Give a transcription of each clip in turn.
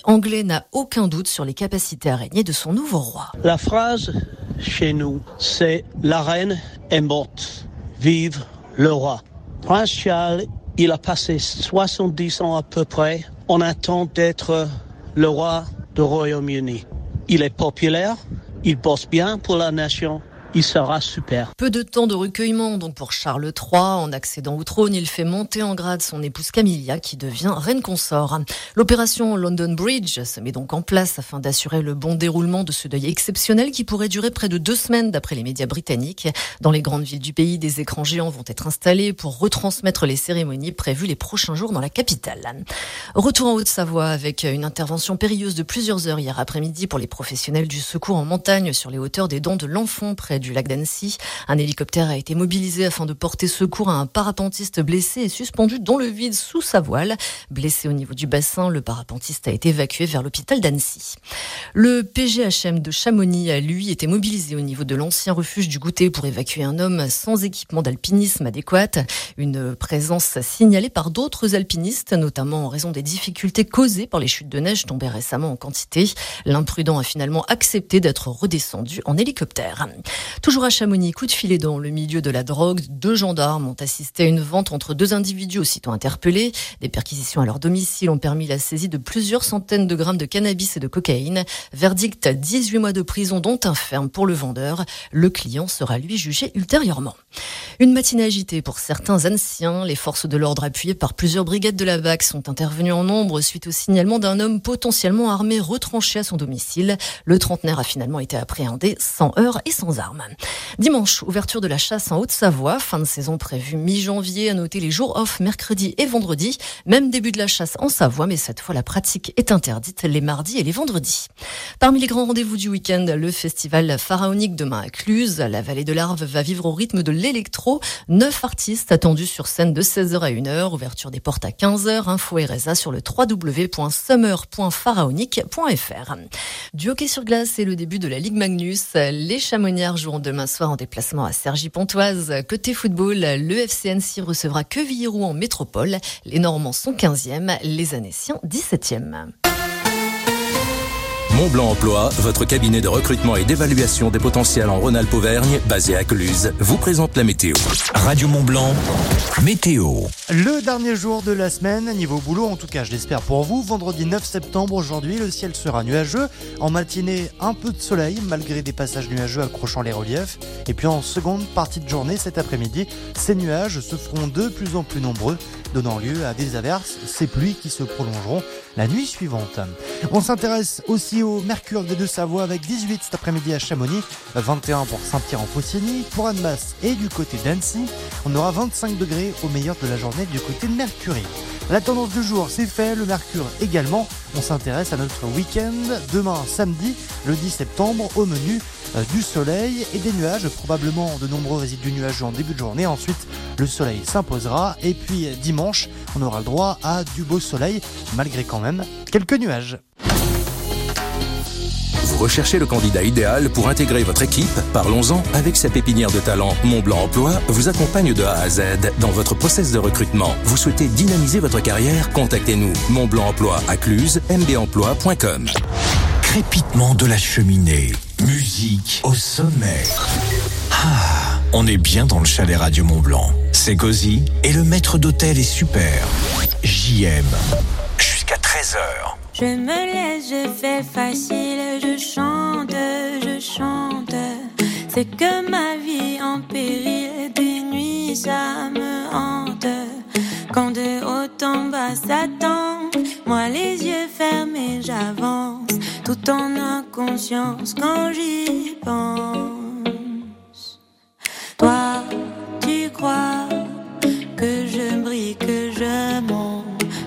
anglais n'a aucun doute sur les capacités à régner de son nouveau roi. La phrase chez nous, c'est « La reine est morte, vive le roi ». Prince Charles, il a passé 70 ans à peu près. On attend d'être le roi du Royaume-Uni. Il est populaire, il bosse bien pour la nation. Il sera super. Peu de temps de recueillement donc pour Charles III. En accédant au trône, il fait monter en grade son épouse Camilla qui devient reine consort. L'opération London Bridge se met donc en place afin d'assurer le bon déroulement de ce deuil exceptionnel qui pourrait durer près de 2 semaines d'après les médias britanniques. Dans les grandes villes du pays, des écrans géants vont être installés pour retransmettre les cérémonies prévues les prochains jours dans la capitale. Retour en Haute-Savoie avec une intervention périlleuse de plusieurs heures hier après-midi pour les professionnels du secours en montagne sur les hauteurs des Dents de l'Enfant près du lac d'Annecy. Un hélicoptère a été mobilisé afin de porter secours à un parapentiste blessé et suspendu dans le vide sous sa voile. Blessé au niveau du bassin, le parapentiste a été évacué vers l'hôpital d'Annecy. Le PGHM de Chamonix a, lui, été mobilisé au niveau de l'ancien refuge du Goûter pour évacuer un homme sans équipement d'alpinisme adéquat. Une présence signalée par d'autres alpinistes, notamment en raison des difficultés causées par les chutes de neige tombées récemment en quantité. L'imprudent a finalement accepté d'être redescendu en hélicoptère. Toujours à Chamonix, coup de filet dans le milieu de la drogue. 2 gendarmes ont assisté à une vente entre 2 individus aussitôt interpellés. Des perquisitions à leur domicile ont permis la saisie de plusieurs centaines de grammes de cannabis et de cocaïne. Verdict, 18 mois de prison dont un ferme pour le vendeur. Le client sera lui jugé ultérieurement. Une matinée agitée pour certains anciens. Les forces de l'ordre appuyées par plusieurs brigades de la BAC sont intervenues en nombre suite au signalement d'un homme potentiellement armé retranché à son domicile. Le trentenaire a finalement été appréhendé sans heurts et sans armes. Dimanche, ouverture de la chasse en Haute-Savoie, fin de saison prévue mi-janvier, à noter les jours off mercredi et vendredi. Même début de la chasse en Savoie, mais cette fois la pratique est interdite les mardis et les vendredis. Parmi les grands rendez-vous du week-end, le festival pharaonique demain à Cluse. La vallée de l'Arve va vivre au rythme de l'électro. 9 artistes attendus sur scène de 16h à 1h. Ouverture des portes à 15h. Info RSA sur le www.summer.pharaonique.fr. Du hockey sur glace et le début de la Ligue Magnus. Les Chamoniards joueront demain soir en déplacement à Cergy-Pontoise. Côté football, le FC Annecy recevra Quevilly-Rouen en métropole. Les Normands sont 15e, les Annéciens 17e. Montblanc Emploi, votre cabinet de recrutement et d'évaluation des potentiels en Rhône-Alpes-Auvergne, basé à Cluse, vous présente la météo. Radio Montblanc, météo. Le dernier jour de la semaine, niveau boulot, en tout cas je l'espère pour vous, vendredi 9 septembre aujourd'hui, le ciel sera nuageux. En matinée, un peu de soleil, malgré des passages nuageux accrochant les reliefs. Et puis en seconde partie de journée, cet après-midi, ces nuages se feront de plus en plus nombreux, donnant lieu à des averses, ces pluies qui se prolongeront la nuit suivante. On s'intéresse aussi au mercure des Deux-Savoie avec 18 cet après-midi à Chamonix, 21 pour Saint-Pierre-en-Faucigny, pour Annemasse et du côté d'Annecy. On aura 25 degrés au meilleur de la journée du côté de Mercury. La tendance du jour, c'est fait, le mercure également. On s'intéresse à notre week-end. Demain, samedi, le 10 septembre, au menu du soleil et des nuages, probablement de nombreux résidus nuageux en début de journée. Ensuite, le soleil s'imposera. Et puis dimanche, on aura le droit à du beau soleil, malgré quand même quelques nuages. Vous recherchez le candidat idéal pour intégrer votre équipe? Parlons-en. Avec sa pépinière de talent, Montblanc Emploi vous accompagne de A à Z dans votre process de recrutement. Vous souhaitez dynamiser votre carrière? Contactez-nous. Montblanc Emploi à Cluse, mbemploi.com. Crépitement de la cheminée. Musique au sommet. Ah, on est bien dans le chalet Radio Montblanc. C'est cosy et le maître d'hôtel est super. JM. Jusqu'à 13h. Je me laisse, je fais facile, je chante. C'est que ma vie en péril, des nuits ça me hante. Quand de haut en bas ça tombe, moi les yeux fermés j'avance, tout en inconscience quand j'y pense. Toi, tu crois que je brille, que je monte.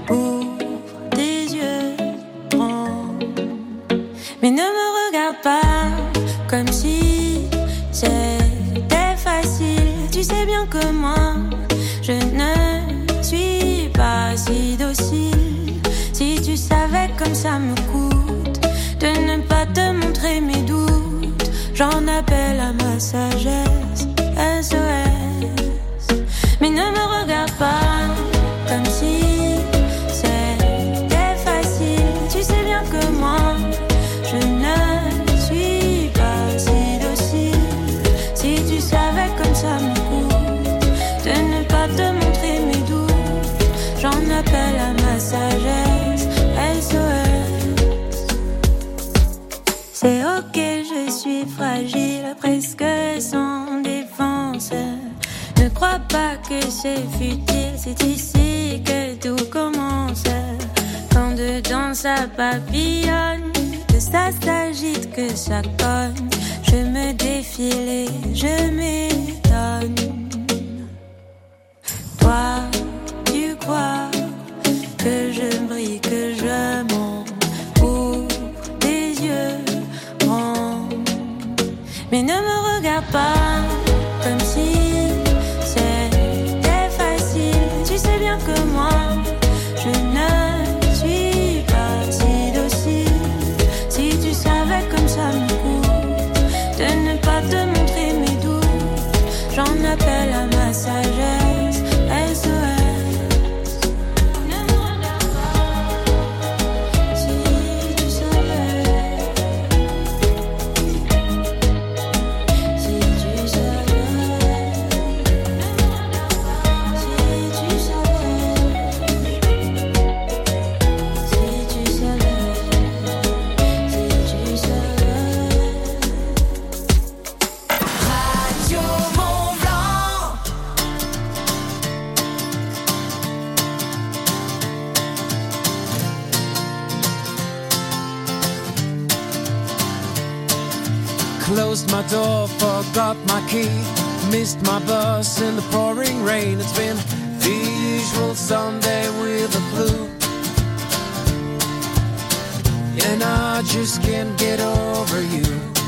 Mais ne me regarde pas comme si c'était facile. Tu sais bien que moi, je ne suis pas si docile. Si tu savais comme ça me coûte de ne pas te montrer mes doutes, j'en appelle à ma sagesse, SOS. Mais ne me regarde pas comme si c'était facile. Tu sais bien que presque sans défense. Ne crois pas que c'est futile, c'est ici que tout commence. Quand dedans ça papillonne, que ça s'agite, que ça cogne, je me défile et je m'étonne. Toi, tu crois que je brille, que je mens, ouvre tes yeux grands. Mais ne me regarde pas comme si c'était facile. Tu sais bien que moi, je ne suis pas si docile. Si tu savais comme ça me coûte de ne pas te montrer mes doutes, j'en appelle à ma sagesse. SOS. Ne me regarde pas si tu savais. Si tu savais. Ne me regarde pas si tu savais. Si tu savais. Si tu savais. Radio Mont-Blanc. Closed my door, forgot my key. Missed my bus in the pouring rain. It's been the usual Sunday with the flu, and I just can't get over you.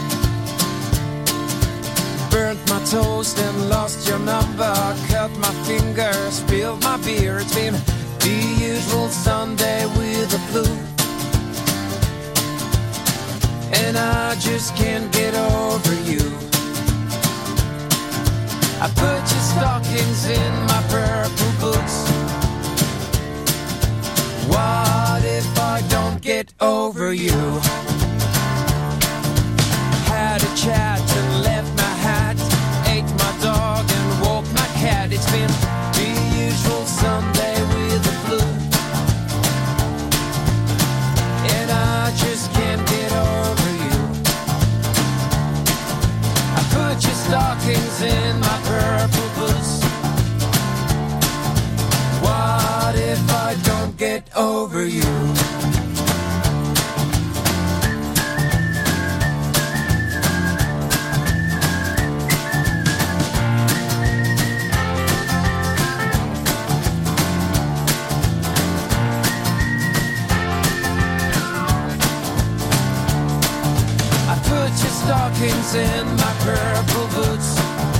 Burnt my toast and lost your number. Cut my finger, spilled my beer. It's been the usual Sunday with the flu, and I just can't get over you. I put your stockings in my purple boots. What if I don't get over you? Had a chat and left my hat, ate my dog and walked my cat. It's been the usual Sunday with the flu, and I just can't get over you. I put your stockings in my purple boots. What if I don't get over you? Stockings in my purple boots.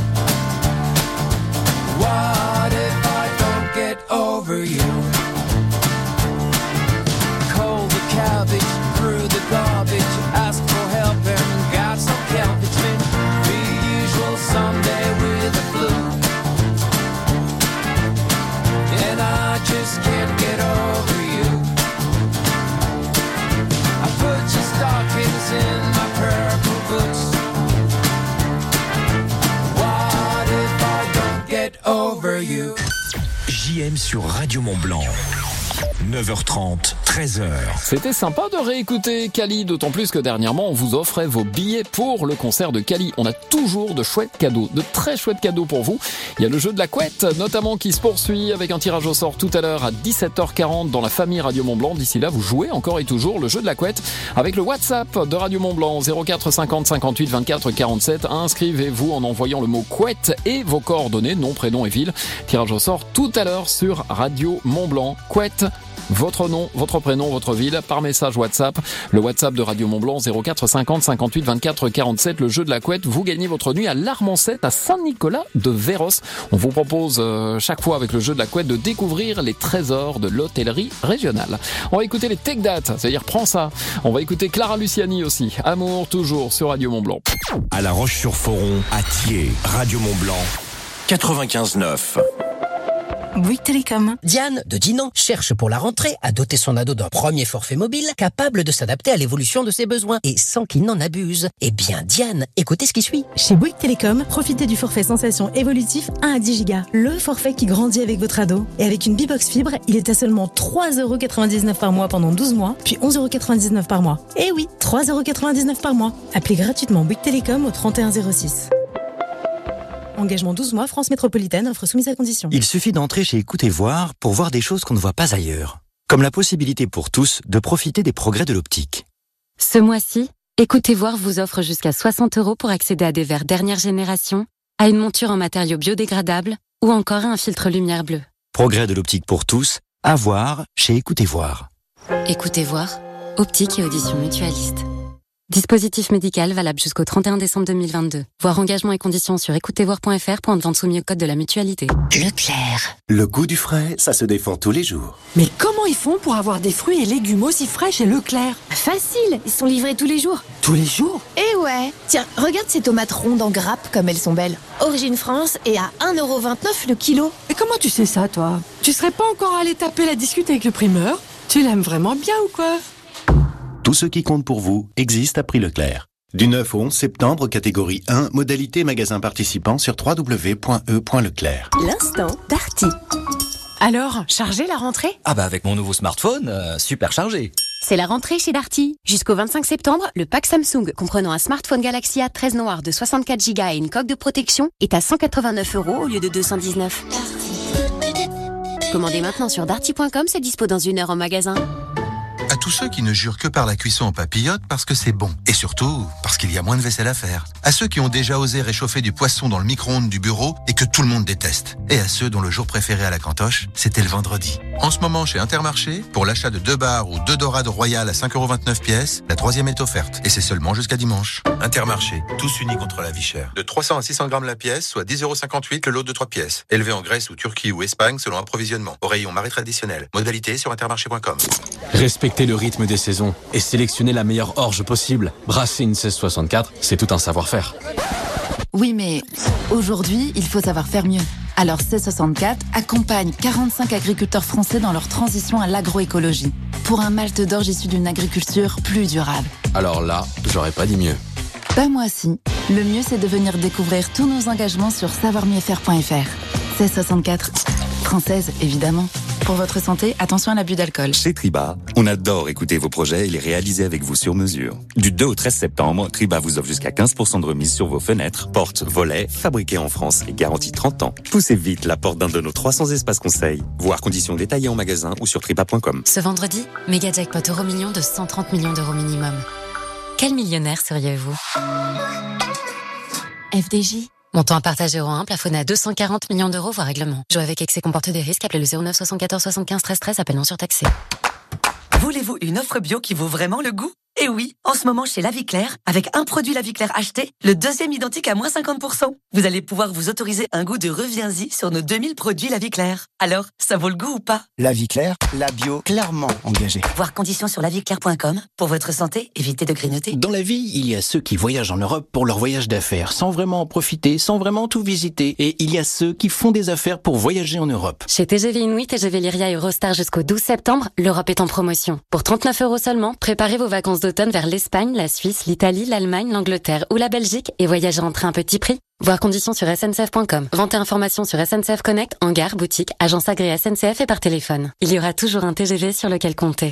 What if I don't get over you? Cold the cabbage, threw the garbage, asked for help and got some help. It's been the usual Sunday with the flu, and I just can't get over you. I put your stockings in my purple boots. What if I don't get over you? JM sur Radio Mont-Blanc. 9h30, 13h. C'était sympa de réécouter Kali, d'autant plus que dernièrement on vous offrait vos billets pour le concert de Kali. On a toujours de chouettes cadeaux, de très chouettes cadeaux pour vous. Il y a le jeu de la couette notamment qui se poursuit avec un tirage au sort tout à l'heure à 17h40 dans la famille Radio Mont-Blanc. D'ici là vous jouez encore et toujours le jeu de la couette avec le WhatsApp de Radio Mont-Blanc 04 50 58 24 47. Inscrivez-vous en envoyant le mot couette et vos coordonnées, nom, prénom et ville. Tirage au sort tout à l'heure sur Radio Mont-Blanc. Couette, votre nom, votre prénom, votre ville, par message WhatsApp. Le WhatsApp de Radio Mont-Blanc 04 50 58 24 47. Le jeu de la couette, vous gagnez votre nuit à l'Armancette à Saint-Nicolas de Véros. On vous propose chaque fois avec le jeu de la couette de découvrir les trésors de l'hôtellerie régionale. On va écouter les Take That, c'est-à-dire prends ça. On va écouter Clara Luciani aussi. Amour toujours sur Radio Mont-Blanc. À La Roche-sur-Foron, à Thiers, Radio Mont-Blanc, 95.9. Bouygues Télécom. Diane, de Dinan, cherche pour la rentrée à doter son ado d'un premier forfait mobile capable de s'adapter à l'évolution de ses besoins et sans qu'il n'en abuse. Eh bien, Diane, écoutez ce qui suit. Chez Bouygues Télécom, profitez du forfait Sensation évolutif 1 à 10 Go. Le forfait qui grandit avec votre ado. Et avec une B-Box Fibre, il est à seulement 3,99€ par mois pendant 12 mois, puis 11,99€ par mois. Eh oui, 3,99€ par mois. Appelez gratuitement Bouygues Télécom au 3106. Engagement 12 mois, France Métropolitaine, offre soumise à condition. Il suffit d'entrer chez Écoutez Voir pour voir des choses qu'on ne voit pas ailleurs. Comme la possibilité pour tous de profiter des progrès de l'optique. Ce mois-ci, Écoutez Voir vous offre jusqu'à 60€ pour accéder à des verres dernière génération, à une monture en matériaux biodégradables ou encore à un filtre lumière bleue. Progrès de l'optique pour tous, à voir chez Écoutez Voir. Écoutez Voir, optique et audition mutualiste. Dispositif médical valable jusqu'au 31 décembre 2022. Voir engagement et conditions sur écoutezvoir.fr pour une vente soumise au code de la mutualité. Leclerc. Le goût du frais, ça se défend tous les jours. Mais comment ils font pour avoir des fruits et légumes aussi frais chez Leclerc? Facile, ils sont livrés tous les jours. Tous les jours? Eh ouais. Tiens, regarde ces tomates rondes en grappe comme elles sont belles. Origine France et à 1,29€ le kilo. Et comment tu sais ça, toi? Tu serais pas encore allé taper la discute avec le primeur? Tu l'aimes vraiment bien ou quoi? Tout ce qui compte pour vous existe à prix Leclerc. Du 9 au 11 septembre, catégorie 1, modalité magasin participant sur www.e.leclerc. L'instant Darty. Alors, chargé la rentrée? Ah bah avec mon nouveau smartphone, super chargé. C'est la rentrée chez Darty. Jusqu'au 25 septembre, le pack Samsung comprenant un smartphone Galaxy A13 noir de 64 Go et une coque de protection est à 189€ au lieu de 219. Commandez maintenant sur darty.com, c'est dispo dans 1 heure en magasin. À tous ceux qui ne jurent que par la cuisson en papillote parce que c'est bon. Et surtout, parce qu'il y a moins de vaisselle à faire. À ceux qui ont déjà osé réchauffer du poisson dans le micro-ondes du bureau et que tout le monde déteste. Et à ceux dont le jour préféré à la cantoche, c'était le vendredi. En ce moment, chez Intermarché, pour l'achat de 2 bars ou 2 dorades royales à 5,29€ pièce, la 3e est offerte. Et c'est seulement jusqu'à dimanche. Intermarché, tous unis contre la vie chère. De 300 à 600 grammes la pièce, soit 10,58€ le lot de 3 pièces. Élevé en Grèce ou Turquie ou Espagne selon approvisionnement. Au rayon marée traditionnelle. Modalité sur intermarché.com. Respectez le rythme des saisons et sélectionnez la meilleure orge possible. Brasser une 1664, c'est tout un savoir-faire. Oui, mais aujourd'hui, il faut savoir faire mieux. Alors C64 accompagne 45 agriculteurs français dans leur transition à l'agroécologie pour un malt d'orge issu d'une agriculture plus durable. Alors là, j'aurais pas dit mieux. Bah moi aussi. Le mieux, c'est de venir découvrir tous nos engagements sur savoirmieuxfaire.fr. C64, française évidemment. Pour votre santé, attention à l'abus d'alcool. Chez Triba, on adore écouter vos projets et les réaliser avec vous sur mesure. Du 2 au 13 septembre, Triba vous offre jusqu'à 15% de remise sur vos fenêtres, portes, volets, fabriqués en France et garantis 30 ans. Poussez vite la porte d'un de nos 300 espaces conseils. Voir conditions détaillées en magasin ou sur triba.com. Ce vendredi, méga jackpot Euromillions de 130 millions d'euros minimum. Quel millionnaire seriez-vous? FDJ. Montant à partage 1, plafonné à 240 millions d'euros, voire règlement. Jouer avec excès comporte des risques. Appelez le 09 74 75 13 13, appel non surtaxé. Voulez-vous une offre bio qui vaut vraiment le goût? Et oui, en ce moment chez La Vie Claire, avec un produit La Vie Claire acheté, le deuxième identique à moins 50%. Vous allez pouvoir vous autoriser un goût de reviens-y sur nos 2000 produits La Vie Claire. Alors, ça vaut le goût ou pas? La Vie Claire, la bio clairement engagée. Voir conditions sur laviclaire.com. Pour votre santé, évitez de grignoter. Dans la vie, il y a ceux qui voyagent en Europe pour leur voyage d'affaires, sans vraiment en profiter, sans vraiment tout visiter. Et il y a ceux qui font des affaires pour voyager en Europe. Chez TGV Inuit, TGV Lyria et Eurostar jusqu'au 12 septembre, l'Europe est en promotion. Pour 39€ seulement, préparez vos vacances d'automne vers l'Espagne, la Suisse, l'Italie, l'Allemagne, l'Angleterre ou la Belgique et voyagez en train à petit prix. Voir conditions sur sncf.com. Vente et informations sur SNCF Connect, en gare, boutique, agence agréée SNCF et par téléphone. Il y aura toujours un TGV sur lequel compter.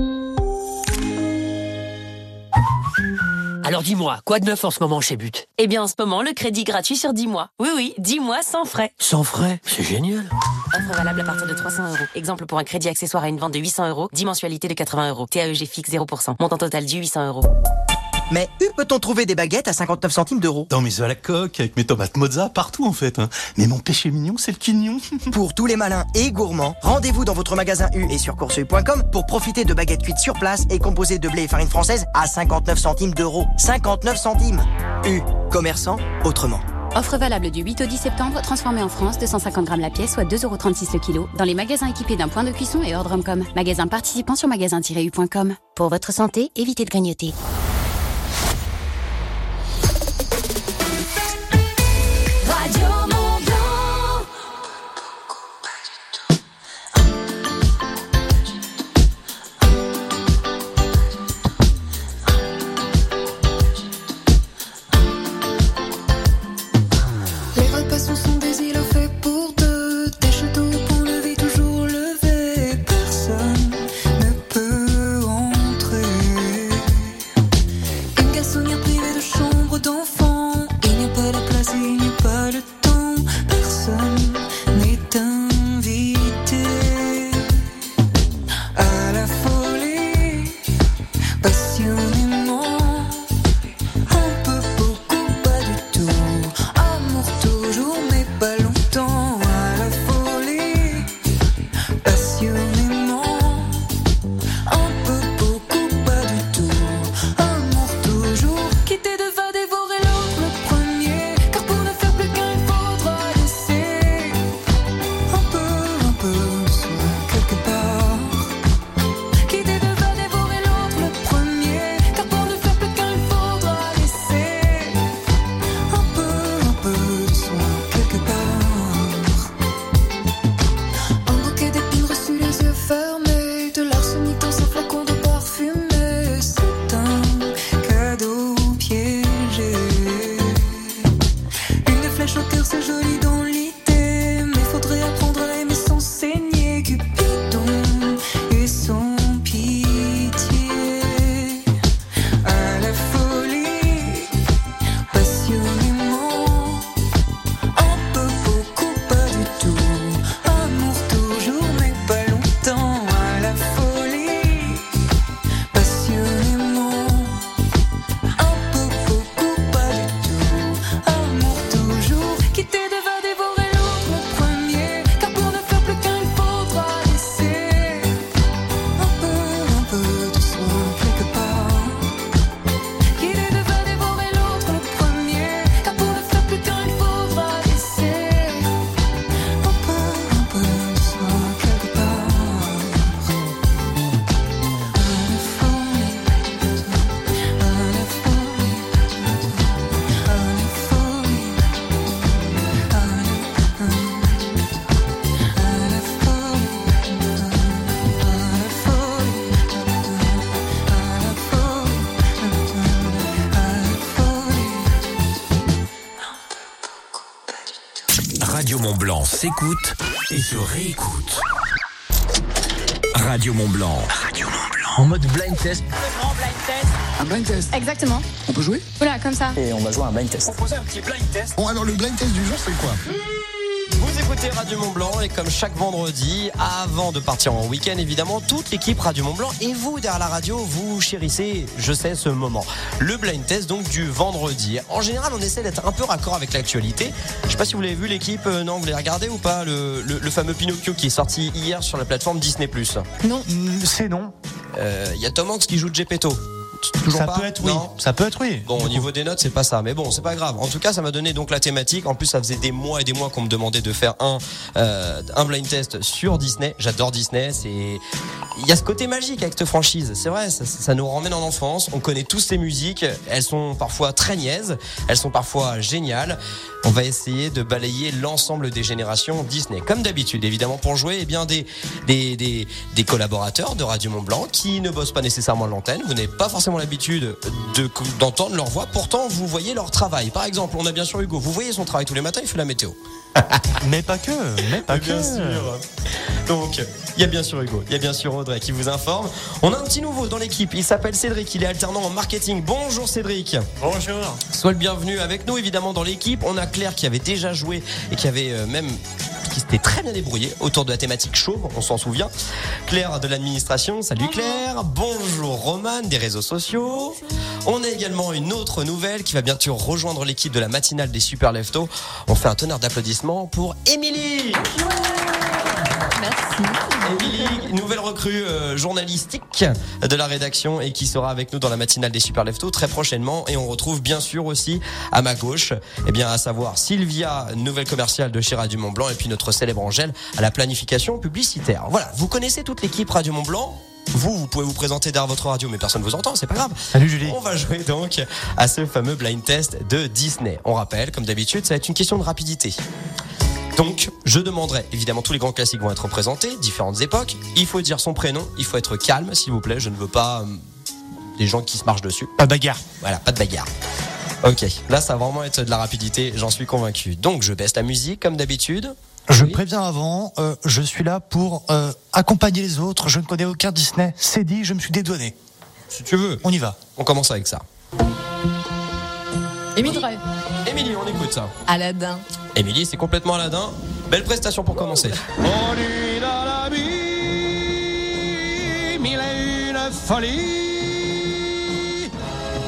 Alors dis-moi, quoi de neuf en ce moment chez But? Eh bien en ce moment, le crédit gratuit sur 10 mois. Oui, 10 mois sans frais. Sans frais? C'est génial. Offre valable à partir de 300€. Exemple pour un crédit accessoire à une vente de 800€, 10 mensualités de 80€. TAEG fixe 0%. Montant total dû 800€. Mais où peut-on trouver des baguettes à 59 centimes d'euros? Dans mes œufs à la coque, avec mes tomates mozza, partout en fait. Mais mon péché mignon, c'est le quignon. Pour tous les malins et gourmands, rendez-vous dans votre magasin U et sur courseu.com pour profiter de baguettes cuites sur place et composées de blé et farine française à 59 centimes d'euros. 59 centimes. U, commerçant autrement. Offre valable du 8 au 10 septembre, transformée en France, 250 grammes la pièce, soit 2,36€ le kilo, dans les magasins équipés d'un point de cuisson et hors Drumcom. Magasin participant sur magasin-u.com. Pour votre santé, évitez de grignoter. passionnément. Un peu, beaucoup, pas du tout. Amour toujours, mais pas longtemps. À la folie, passionnément. Un peu, beaucoup, pas du tout. Amour toujours, quitter de va dévorer l'autre le premier. Car pour ne faire plus qu'un, il faudra laisser un peu, soit quelque part. Quitter de va dévorer l'autre le premier. Car pour ne faire plus qu'un, il faudra laisser un peu, soit quelque part. Un bouquet d'épines reçu les yeux fermés. De l'arsenic dans un flacon de parfumé. C'est un cadeau piégé. Une flèche au cœur, c'est joli dans l'idée. Mais faudrait apprendre à aimer sans saigner. Cupidon et son pitié. À la folie, passionnément. Un peu, beaucoup, pas du tout. Amour toujours, mais pas longtemps. À la folie, passionnément. Un peu, beaucoup, pas du tout. Amour toujours, quitter de va dévorer l'autre le premier. Car pour ne faire plus qu'un, il faudra laisser un peu de soi quelque part. Quitter de va dévorer l'autre le premier. Car pour ne faire plus qu'un, il faudra laisser un peu de soi quelque part. Radio Mont-Blanc s'écoute et se réécoute. Radio Mont-Blanc. En mode blind test. Le grand blind test. Un blind test. Exactement. On peut jouer? Voilà, comme ça. Et on va jouer à un blind test. Proposer un petit blind test. Bon, alors le blind test du jour, c'est quoi? Vous écoutez Radio Mont-Blanc et comme chaque vendredi, avant de partir en week-end, évidemment, toute l'équipe Radio Mont-Blanc et vous derrière la radio, vous chérissez, je sais, ce moment. Le blind test donc du vendredi. En général, on essaie d'être un peu raccord avec l'actualité. Je sais pas si vous l'avez vu l'équipe, non, vous l'avez regardé ou pas, le fameux Pinocchio qui est sorti hier sur la plateforme Disney+. Non, c'est non. Y a Tom Hanks qui joue Geppetto. Toujours ça pas peut être oui. Non. Ça peut être oui. Bon, au niveau des notes, c'est pas ça, mais bon, c'est pas grave. En tout cas, ça m'a donné donc la thématique. En plus, ça faisait des mois et des mois qu'on me demandait de faire un blind test sur Disney. J'adore Disney. Il y a ce côté magique avec cette franchise. C'est vrai, ça nous ramène en enfance. On connaît tous ces musiques. Elles sont parfois très niaises. Elles sont parfois géniales. On va essayer de balayer l'ensemble des générations Disney. Comme d'habitude, évidemment, pour jouer, eh bien, des collaborateurs de Radio Mont-Blanc qui ne bossent pas nécessairement à l'antenne. Vous n'avez pas forcément l'habitude d'entendre leur voix. Pourtant, vous voyez leur travail. Par exemple, on a bien sûr Hugo. Vous voyez son travail tous les matins, il fait la météo. Mais pas que. Bien sûr. Donc, il y a bien sûr Hugo, il y a bien sûr Audrey qui vous informe. On a un petit nouveau dans l'équipe, il s'appelle Cédric, il est alternant en marketing. Bonjour Cédric. Bonjour. Sois le bienvenu avec nous évidemment dans l'équipe. On a Claire qui avait déjà joué et qui avait qui s'était très bien débrouillée autour de la thématique chauve, on s'en souvient. Claire de l'administration, salut Claire. Bonjour Romane des réseaux sociaux. On a également une autre nouvelle qui va bientôt rejoindre l'équipe de la matinale des Super Leftos. On fait un tonnerre d'applaudissements pour Émilie. Merci. Émilie, nouvelle recrue journalistique de la rédaction et qui sera avec nous dans la matinale des Super Leftos très prochainement. Et on retrouve bien sûr aussi à ma gauche, à savoir Sylvia, nouvelle commerciale de chez Radio Mont-Blanc, et puis notre célèbre Angèle à la planification publicitaire. Voilà, vous connaissez toute l'équipe Radio Mont-Blanc. Vous pouvez vous présenter derrière votre radio, mais personne ne vous entend, c'est pas grave. Salut Julie. On va jouer donc à ce fameux blind test de Disney. On rappelle, comme d'habitude, ça va être une question de rapidité. Donc, je demanderai, évidemment, tous les grands classiques vont être représentés, différentes époques. Il faut dire son prénom, il faut être calme, s'il vous plaît. Je ne veux pas des gens qui se marchent dessus. Pas de bagarre. Voilà, pas de bagarre. Ok, là, ça va vraiment être de la rapidité, j'en suis convaincu. Donc, je baisse la musique, comme d'habitude. Je préviens avant, je suis là pour accompagner les autres. Je ne connais aucun Disney. C'est dit, je me suis dédouané. Si tu veux. On y va. On commence avec ça. Émilie, on écoute ça. Aladdin. Émilie, c'est complètement Aladdin. Belle prestation pour commencer. On lui dans la vie, mille et une folie.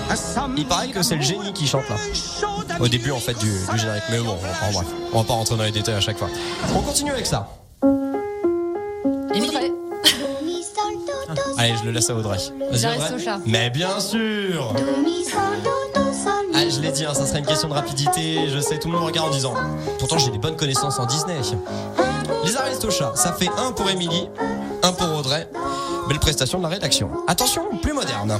Il paraît que c'est le génie qui chante là. Au début en fait du générique. Mais bon, bref, on va pas rentrer dans les détails à chaque fois. On continue avec ça. Audrey. Allez, je le laisse à Audrey. Vas-y, Audrey. Mais bien sûr. Ah, je l'ai dit, ça serait une question de rapidité. Je sais, tout le monde me regarde en disant. Pourtant, j'ai des bonnes connaissances en Disney. Les Aristochats, ça fait 1 pour Émilie, 1 pour Audrey. Belle prestation de la rédaction. Attention, plus moderne.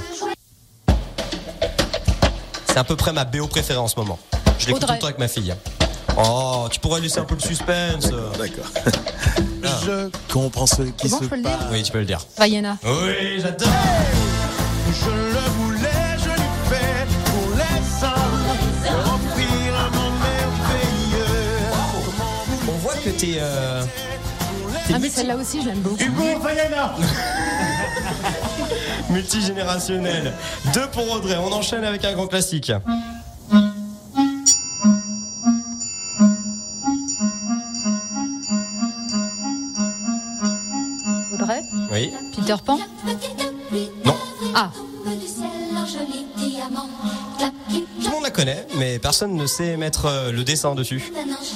C'est à peu près ma BO préférée en ce moment. Je l'écoute tout le temps avec ma fille. Oh, tu pourrais laisser un peu de suspense. D'accord. Je comprends ce qui se passe. Oui, tu peux le dire. Vaiana. Oui, j'adore. Je le voulais, je l'ai fait pour les hommes, offrir un monde merveilleux. On voit que t'es mais celle-là aussi, je l'aime beaucoup. Hugo Vaiana. Multigénérationnel. 2 pour Audrey. On enchaîne avec un grand classique. Audrey. Oui. Peter Pan. Non. Ah. Tout le monde la connaît, mais personne ne sait mettre le dessin dessus.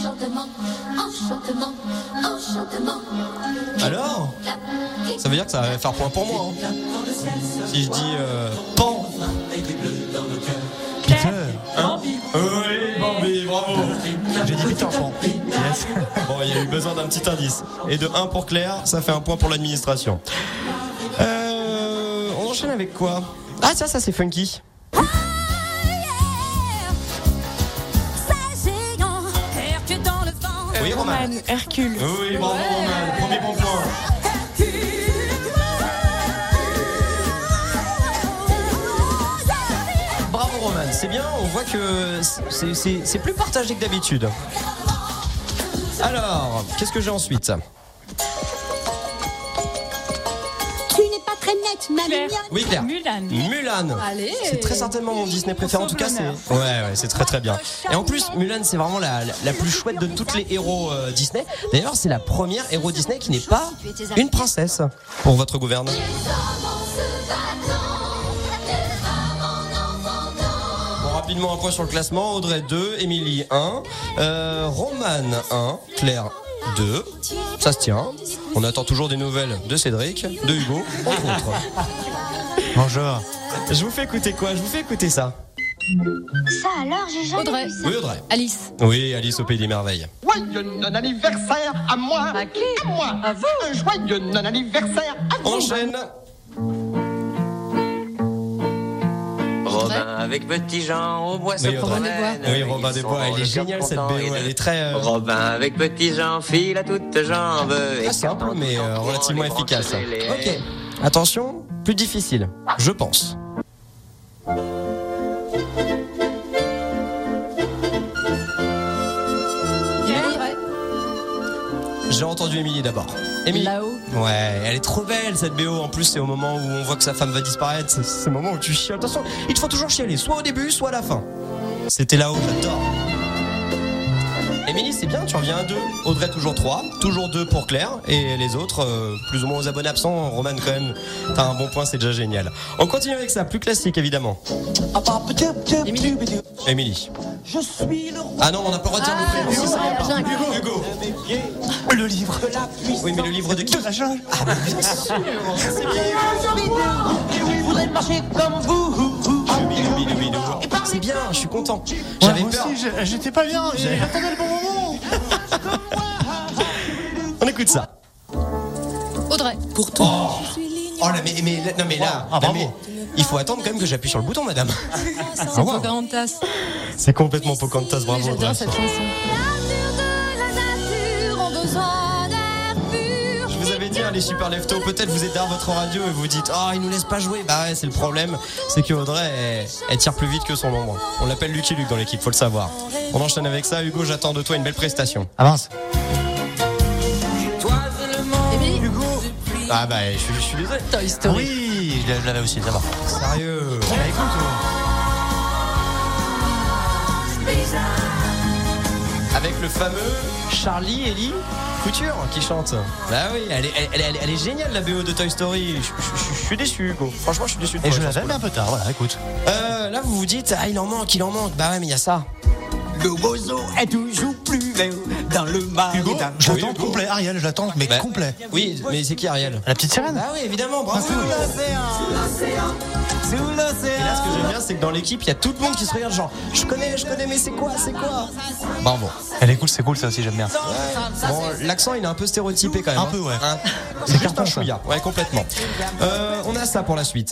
Alors, ça veut dire que ça va faire point pour moi. Hein. Si je dis Pan. Peter. Hein? Oui, Bambi, bravo. J'ai dit Peter Pan. Yes. Bon, il y a eu besoin d'un petit indice. Et de 1 pour Claire, ça fait 1 point pour l'administration. On enchaîne avec quoi? Ah, ça c'est funky. Oui, Roman. Hercule. Oui, bravo, Roman. Premier bon point. Bravo, Roman. C'est bien, on voit que c'est plus partagé que d'habitude. Alors, qu'est-ce que j'ai ensuite? Oui, Claire. Mulan. Allez. C'est très certainement mon Disney préféré. En tout cas, c'est c'est très très bien. Et en plus, Mulan, c'est vraiment la plus chouette de toutes les héros Disney. D'ailleurs, c'est la première héros Disney qui n'est pas une princesse pour votre gouverne. Bon, rapidement un point sur le classement. Audrey 2, Émilie 1, Roman 1, Claire 2. Ça se tient. On attend toujours des nouvelles de Cédric, de Hugo, entre autres. Bonjour. Je vous fais écouter quoi? Je vous fais écouter ça. Ça alors, j'ai jamais Audrey. vu ça. Oui, Audrey. Alice. Oui, Alice au Pays des Merveilles. Joyeux non-anniversaire à moi. À qui? À moi. À vous. Un joyeux non-anniversaire à vous. Enchaîne. Robin avec Petit Jean au bois se promène. Oui, Robin des Bois, elle est géniale cette BO, elle est très... Robin avec Petit Jean file à toutes jambes. simple mais relativement efficace. Ok, attention, plus difficile, je pense. J'ai entendu Émilie d'abord. Émilie. Là-haut. Ouais, elle est trop belle cette BO. En plus, c'est au moment où on voit que sa femme va disparaître. C'est le moment où tu chiales. Attention, il te faut toujours chialer, soit au début, soit à la fin. C'était là-haut, j'adore. Émilie, c'est bien, tu reviens à 2. Audrey, toujours 3. Toujours 2 pour Claire. Et les autres, plus ou moins aux abonnés absents. Roman, quand même, t'as un bon point, c'est déjà génial. On continue avec ça, plus classique, évidemment. Émilie. Je suis le roi. Ah non, on n'a pas le droit de dire le prénom. Si ça va pas. Hugo. Le livre. Oui, mais le livre de qui? De la jungle. Ah, bah, bien sûr. C'est bien. Je voudrais marcher comme vous. C'est bien, je suis content. Ouais, J'avais moi peur. aussi, j'étais pas bien. J'attendais le bon moment. On écoute ça. Audrey. Pour toi. Oh là, mais là, Ah, bravo. mais il faut attendre quand même que j'appuie sur le bouton, madame. C'est Pocahontas. C'est complètement Pocahontas, bravo. Oui, j'adore Audrey. cette chanson. Je vous avais dit, les super leftos, peut-être vous êtes derrière votre radio et vous dites, ah, il nous laisse pas jouer. Bah ouais, c'est le problème, c'est que Audrey, elle tire plus vite que son ombre. On l'appelle Lucky Luke dans l'équipe, faut le savoir. On enchaîne avec ça. Hugo, j'attends de toi une belle prestation. Avance. Hugo. Ah bah, je suis désolé. Toy Story. Oui, je l'avais aussi, ça va. Sérieux. Bah écoute. Avec le fameux Charlie Ellie Couture qui chante. Bah oui, elle est géniale la BO de Toy Story. Je suis déçu, Hugo. Franchement, je suis déçu de toi. Et je l'avais mis un peu tard, voilà, écoute. Là, vous vous dites, il en manque. Bah ouais, mais il y a ça. Le roseau est toujours plus vert dans le mar. Hugo, je l'attends complet. Ariel, je l'attends, mais complet. Oui, mais c'est qui Ariel? La petite sirène. Ah oui, évidemment, bravo. Sous l'océan. Et là, ce que j'aime bien, c'est que dans l'équipe, il y a tout le monde qui se regarde, genre, je connais, mais c'est quoi? Bravo. Elle est cool, c'est cool, ça aussi, j'aime bien. Ouais. Bon, l'accent, il est un peu stéréotypé quand même. Un peu, ouais. C'est carton chouïa. Ouais, complètement. On a ça pour la suite.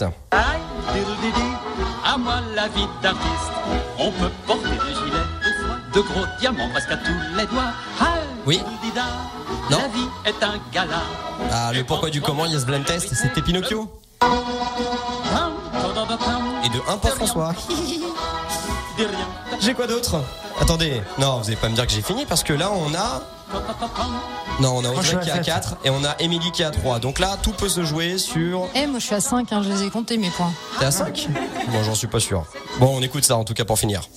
À moi la vie d'artiste, on peut porter des gilets de soie, de gros diamants presque à tous les doigts. Oui. Non. La vie est un gala. Ah, le pourquoi du comment, Yes Blind Test, c'était Pinocchio. Et de 1 pour François. J'ai quoi d'autre? Attendez, non, vous allez pas me dire que j'ai fini parce que là on a... Non, on a Audrey qui est à 4 et on a Émilie qui est à 3. Donc là, tout peut se jouer sur... Moi je suis à 5, je les ai comptés mes points. T'es à 5? Bon, j'en suis pas sûr. Bon, on écoute ça en tout cas pour finir.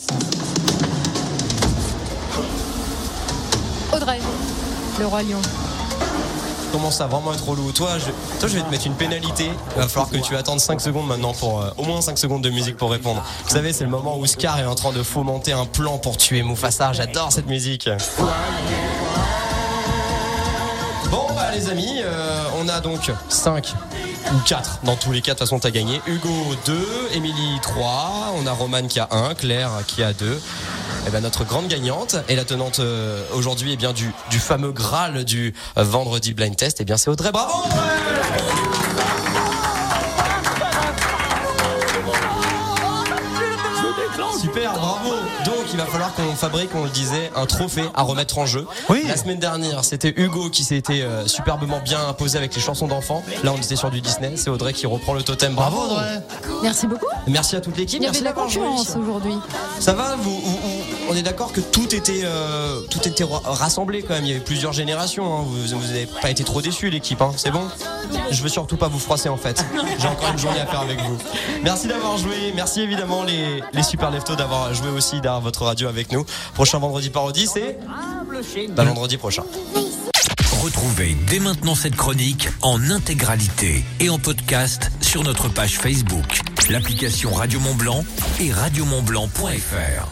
Audrey, le Roi Lion. Commence à vraiment être relou. Toi, je vais te mettre une pénalité. Il va falloir que tu attendes 5 secondes maintenant pour au moins 5 secondes de musique pour répondre. Vous savez, c'est le moment où Scar est en train de fomenter un plan pour tuer Mufasa. J'adore cette musique. Bon, les amis, on a donc 5 ou 4 dans tous les cas. De toute façon, t'as gagné. Hugo 2, Émilie 3, on a Romane qui a 1, Claire qui a 2. Et ben notre grande gagnante et la tenante aujourd'hui du fameux Graal du vendredi blind test, et bien c'est Audrey. Bravo Audrey. Super, bravo. Donc il va falloir qu'on fabrique, on le disait, un trophée à remettre en jeu. Oui. La semaine dernière, c'était Hugo qui s'était superbement bien imposé avec les chansons d'enfants. Là, on était sur du Disney. C'est Audrey qui reprend le totem. Bravo Audrey. Merci beaucoup. Merci à toute l'équipe. Il y avait de la concurrence aujourd'hui. Ça va, on est d'accord que tout était rassemblé quand même. Il y avait plusieurs générations. Hein. Vous n'avez pas été trop déçus, l'équipe. Hein. C'est bon. Je veux surtout pas vous froisser en fait. J'ai encore une journée à faire avec vous. Merci d'avoir joué. Merci évidemment les Super Leftos d'avoir joué aussi derrière votre radio avec nous. Prochain vendredi parodie, c'est vendredi prochain. Retrouvez dès maintenant cette chronique en intégralité et en podcast sur notre page Facebook, l'application Radio Mont-Blanc et radiomontblanc.fr.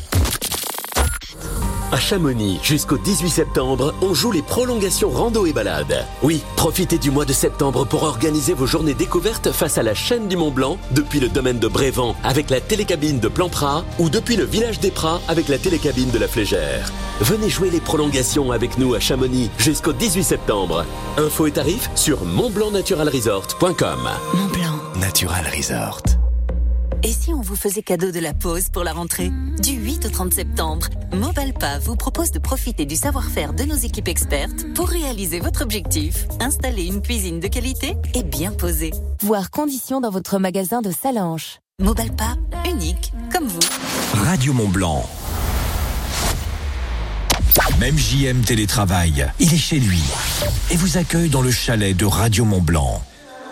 À Chamonix, jusqu'au 18 septembre, on joue les prolongations rando et balade. Oui, profitez du mois de septembre pour organiser vos journées découvertes face à la chaîne du Mont-Blanc, depuis le domaine de Brévent avec la télécabine de Plan-Prat ou depuis le village des Prats avec la télécabine de la Flégère. Venez jouer les prolongations avec nous à Chamonix jusqu'au 18 septembre. Infos et tarifs sur montblancnaturalresort.com. Mont-Blanc Natural Resort. Et si on vous faisait cadeau de la pause pour la rentrée? Du 8 au 30 septembre, Mobalpa vous propose de profiter du savoir-faire de nos équipes expertes pour réaliser votre objectif, installer une cuisine de qualité et bien posée. Voir conditions dans votre magasin de Salanches. Mobalpa, unique comme vous. Radio Mont-Blanc. Même JM télétravail, il est chez lui et vous accueille dans le chalet de Radio Mont-Blanc.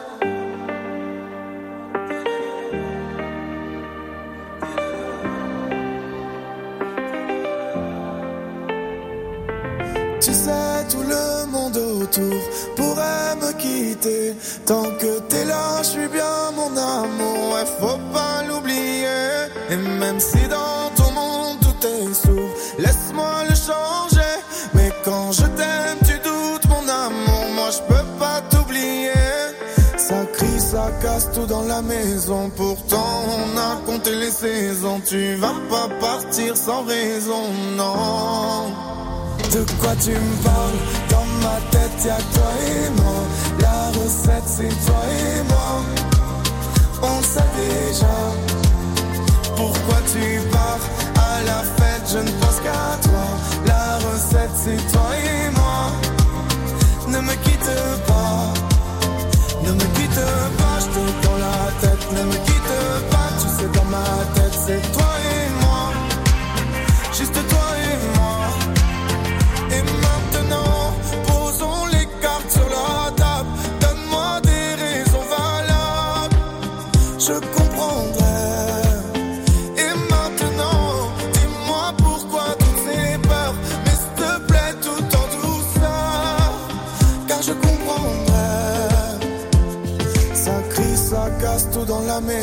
Tu sais, tout le monde autour pourrait me quitter. Tant que t'es là, je suis bien mon amour, ouais, faut pas l'oublier. Et même si dans ton monde tout est sourd, laisse-moi le changer. Mais quand je t'aime, tu doutes mon amour, moi je peux pas t'oublier. Ça crie, ça casse tout dans la maison, pourtant on a compté les saisons. Tu vas pas partir sans raison, non. De quoi tu me parles? Dans ma tête y'a toi et moi. La recette c'est toi et moi. On sait déjà. Pourquoi tu pars? À la fête je ne pense qu'à toi. La recette c'est toi et moi. Ne me quitte pas. Ne me quitte pas, je te dans la tête. Ne me quitte pas, tu sais dans ma tête c'est toi et moi. Juste toi et moi. Et maintenant, posons les cartes sur la table. Donne-moi des raisons valables, je comprendrai. Et maintenant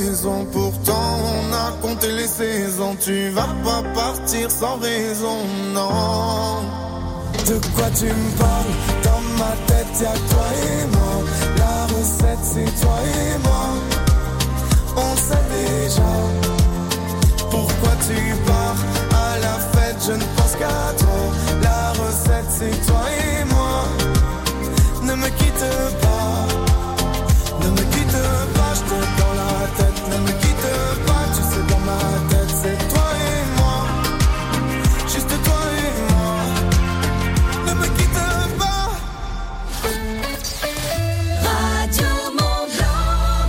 maison. Pourtant on a compté les saisons. Tu vas pas partir sans raison, non. De quoi tu me parles? Dans ma tête y'a toi et moi. La recette c'est toi et moi. On sait déjà. Pourquoi tu pars à la fête? Je ne pense qu'à toi. La recette c'est toi et moi. Ne me quitte pas. Ne me quitte pas, je te dans la tête. Ne me quitte pas, tu sais dans ma tête c'est toi et moi. Juste toi et moi. Ne me quitte pas. Radio Mont-Blanc.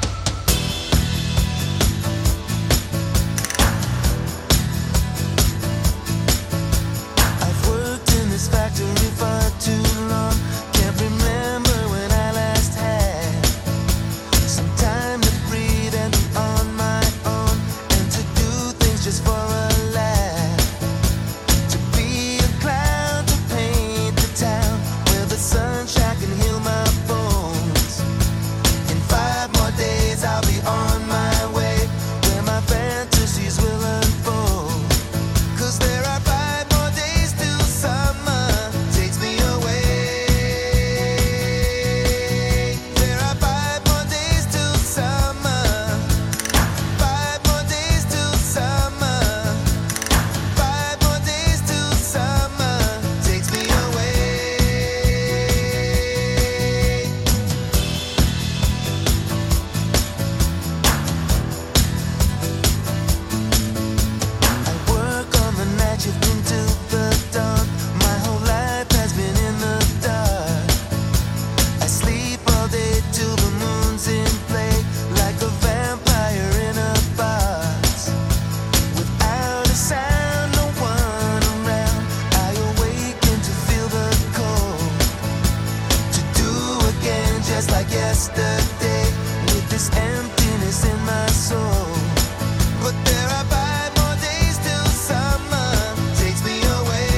I've worked in this factory for too long. Can't remember when I last had some time to breathe and be on my own, and to do things just for a laugh. To be a clown to paint the town where the sunshine can heal my bones. In 5 more days I'll be on my way where my fantasies will unfold. 'Cause there are 5 more days till summer takes me away. There are 5 more days till summer. 5 more days till summer. 5 more days till summer takes me away. I work on the night shift into the dawn. My whole life has been in the dark. I sleep all day till the moon's in play, like a vampire in a box. Without a sound, no one around, I awaken to feel the cold. To do again just like yesterday, with this emptiness in my soul. But there are 5 more days till summer takes me away.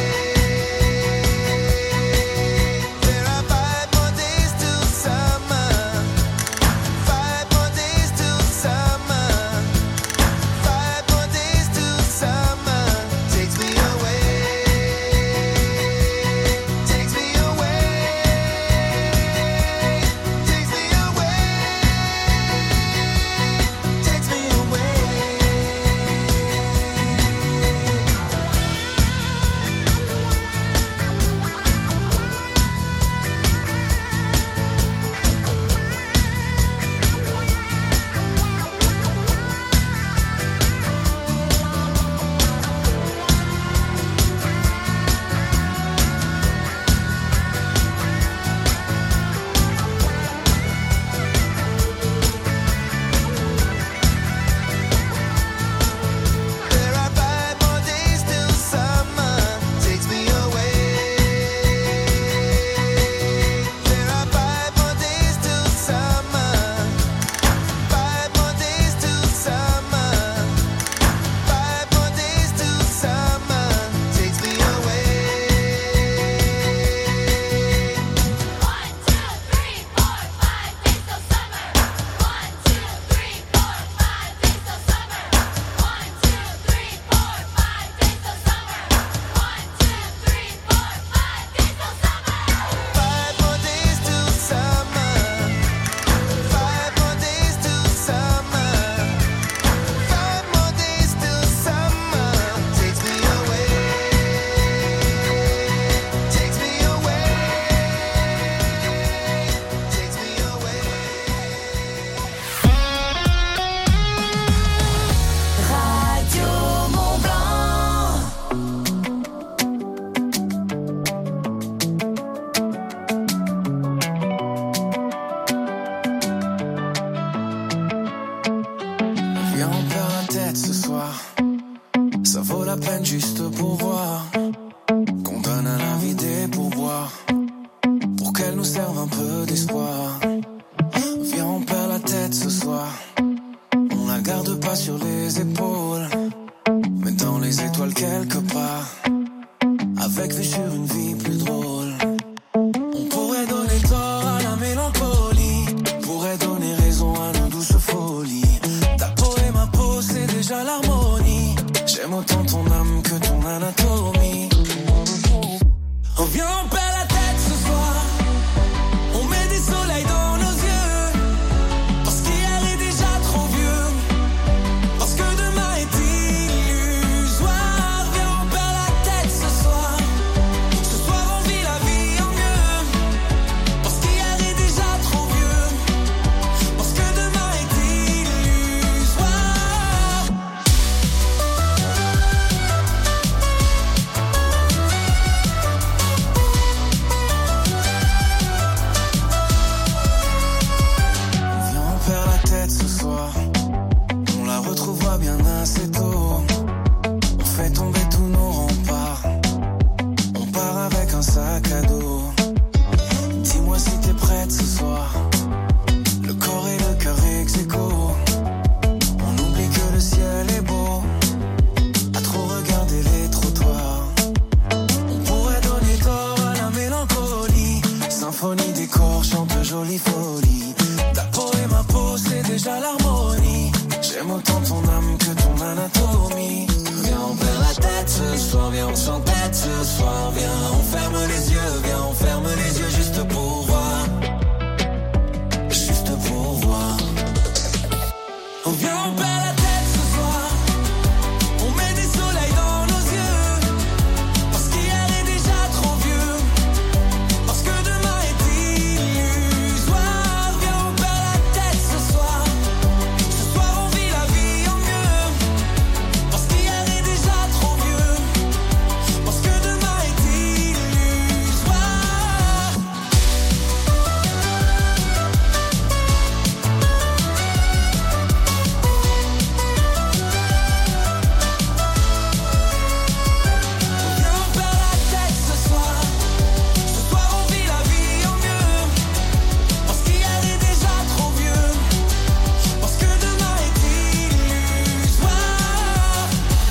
There are 5 more days till summer. 5 more days till summer. 5 more days till summer takes me away. Takes me away. Takes me away. Takes me away. There are 5 more days till summer takes me away. There are 5 more days till summer. 5 more days till summer. 5 more days till summer takes me away. 1, 2, 3, 4, 5 days till summer. 1, 2, 3, 4, 5 days till summer. 1, 2, 3, 4, 5 days till summer. 1, 2, 3, 4, 5 days till summer. 5 more days till summer. 5 more days till summer. 5 more days till summer takes me away. Takes me away. Takes me away. Radio Mont-Blanc. Viens, on perd la tête ce soir. Ça vaut la peine juste pour voir qu'on donne à la vie des pourboires pour qu'elle nous serve un peu d'espoir. Viens, on perd la tête ce soir. On la garde pas sur les épaules, mais dans les étoiles quelque part, avec vue sur une vie plus drôle. On pourrait donner tort à la mélancolie, pourrait donner raison à nos douces folies. déjà l'harmonie. J'aime autant ton âme que ton anatomie. On vient, on perd la tête ce soir. On met des soleils dans nos yeux. Parce qu'hier est déjà trop vieux. Parce que demain est illusoire. Viens, on perd la tête ce soir. Ce soir on vit la vie en mieux. Parce qu'hier est déjà trop vieux. Parce que demain est illusoire. Viens, on perd la tête ce soir. On la retrouvera bien assez tôt. On fait tomber tous nos remparts. On part avec un sac à dos. Dis-moi si t'es prête ce soir. Le corps et le cœur ex-aequo. On oublie que le ciel est beau. À trop regarder les trottoirs. On pourrait donner tort à la mélancolie. Symphonie des corps chante jolie folie. Ta peau et ma peau c'est déjà l'harmonie. J'aime autant ton âme que ton anatomie. Viens on perd la tête ce soir. Viens on s'entête ce soir. Viens on ferme les yeux. Viens on ferme les yeux juste pour voir. Juste pour voir. On vient on perd la tête ce soir. On met des soleils dans nos yeux. Parce qu'hier est déjà trop vieux. Parce que demain est illusoire. Viens on perd la tête ce soir. Ce soir on vit la vie en mieux. Parce qu'hier est déjà trop vieux. Parce que demain est illusoire. Viens on perd la tête ce soir. Ce soir on vit la vie en mieux. Parce qu'hier est déjà trop vieux. Parce que demain est illusoire.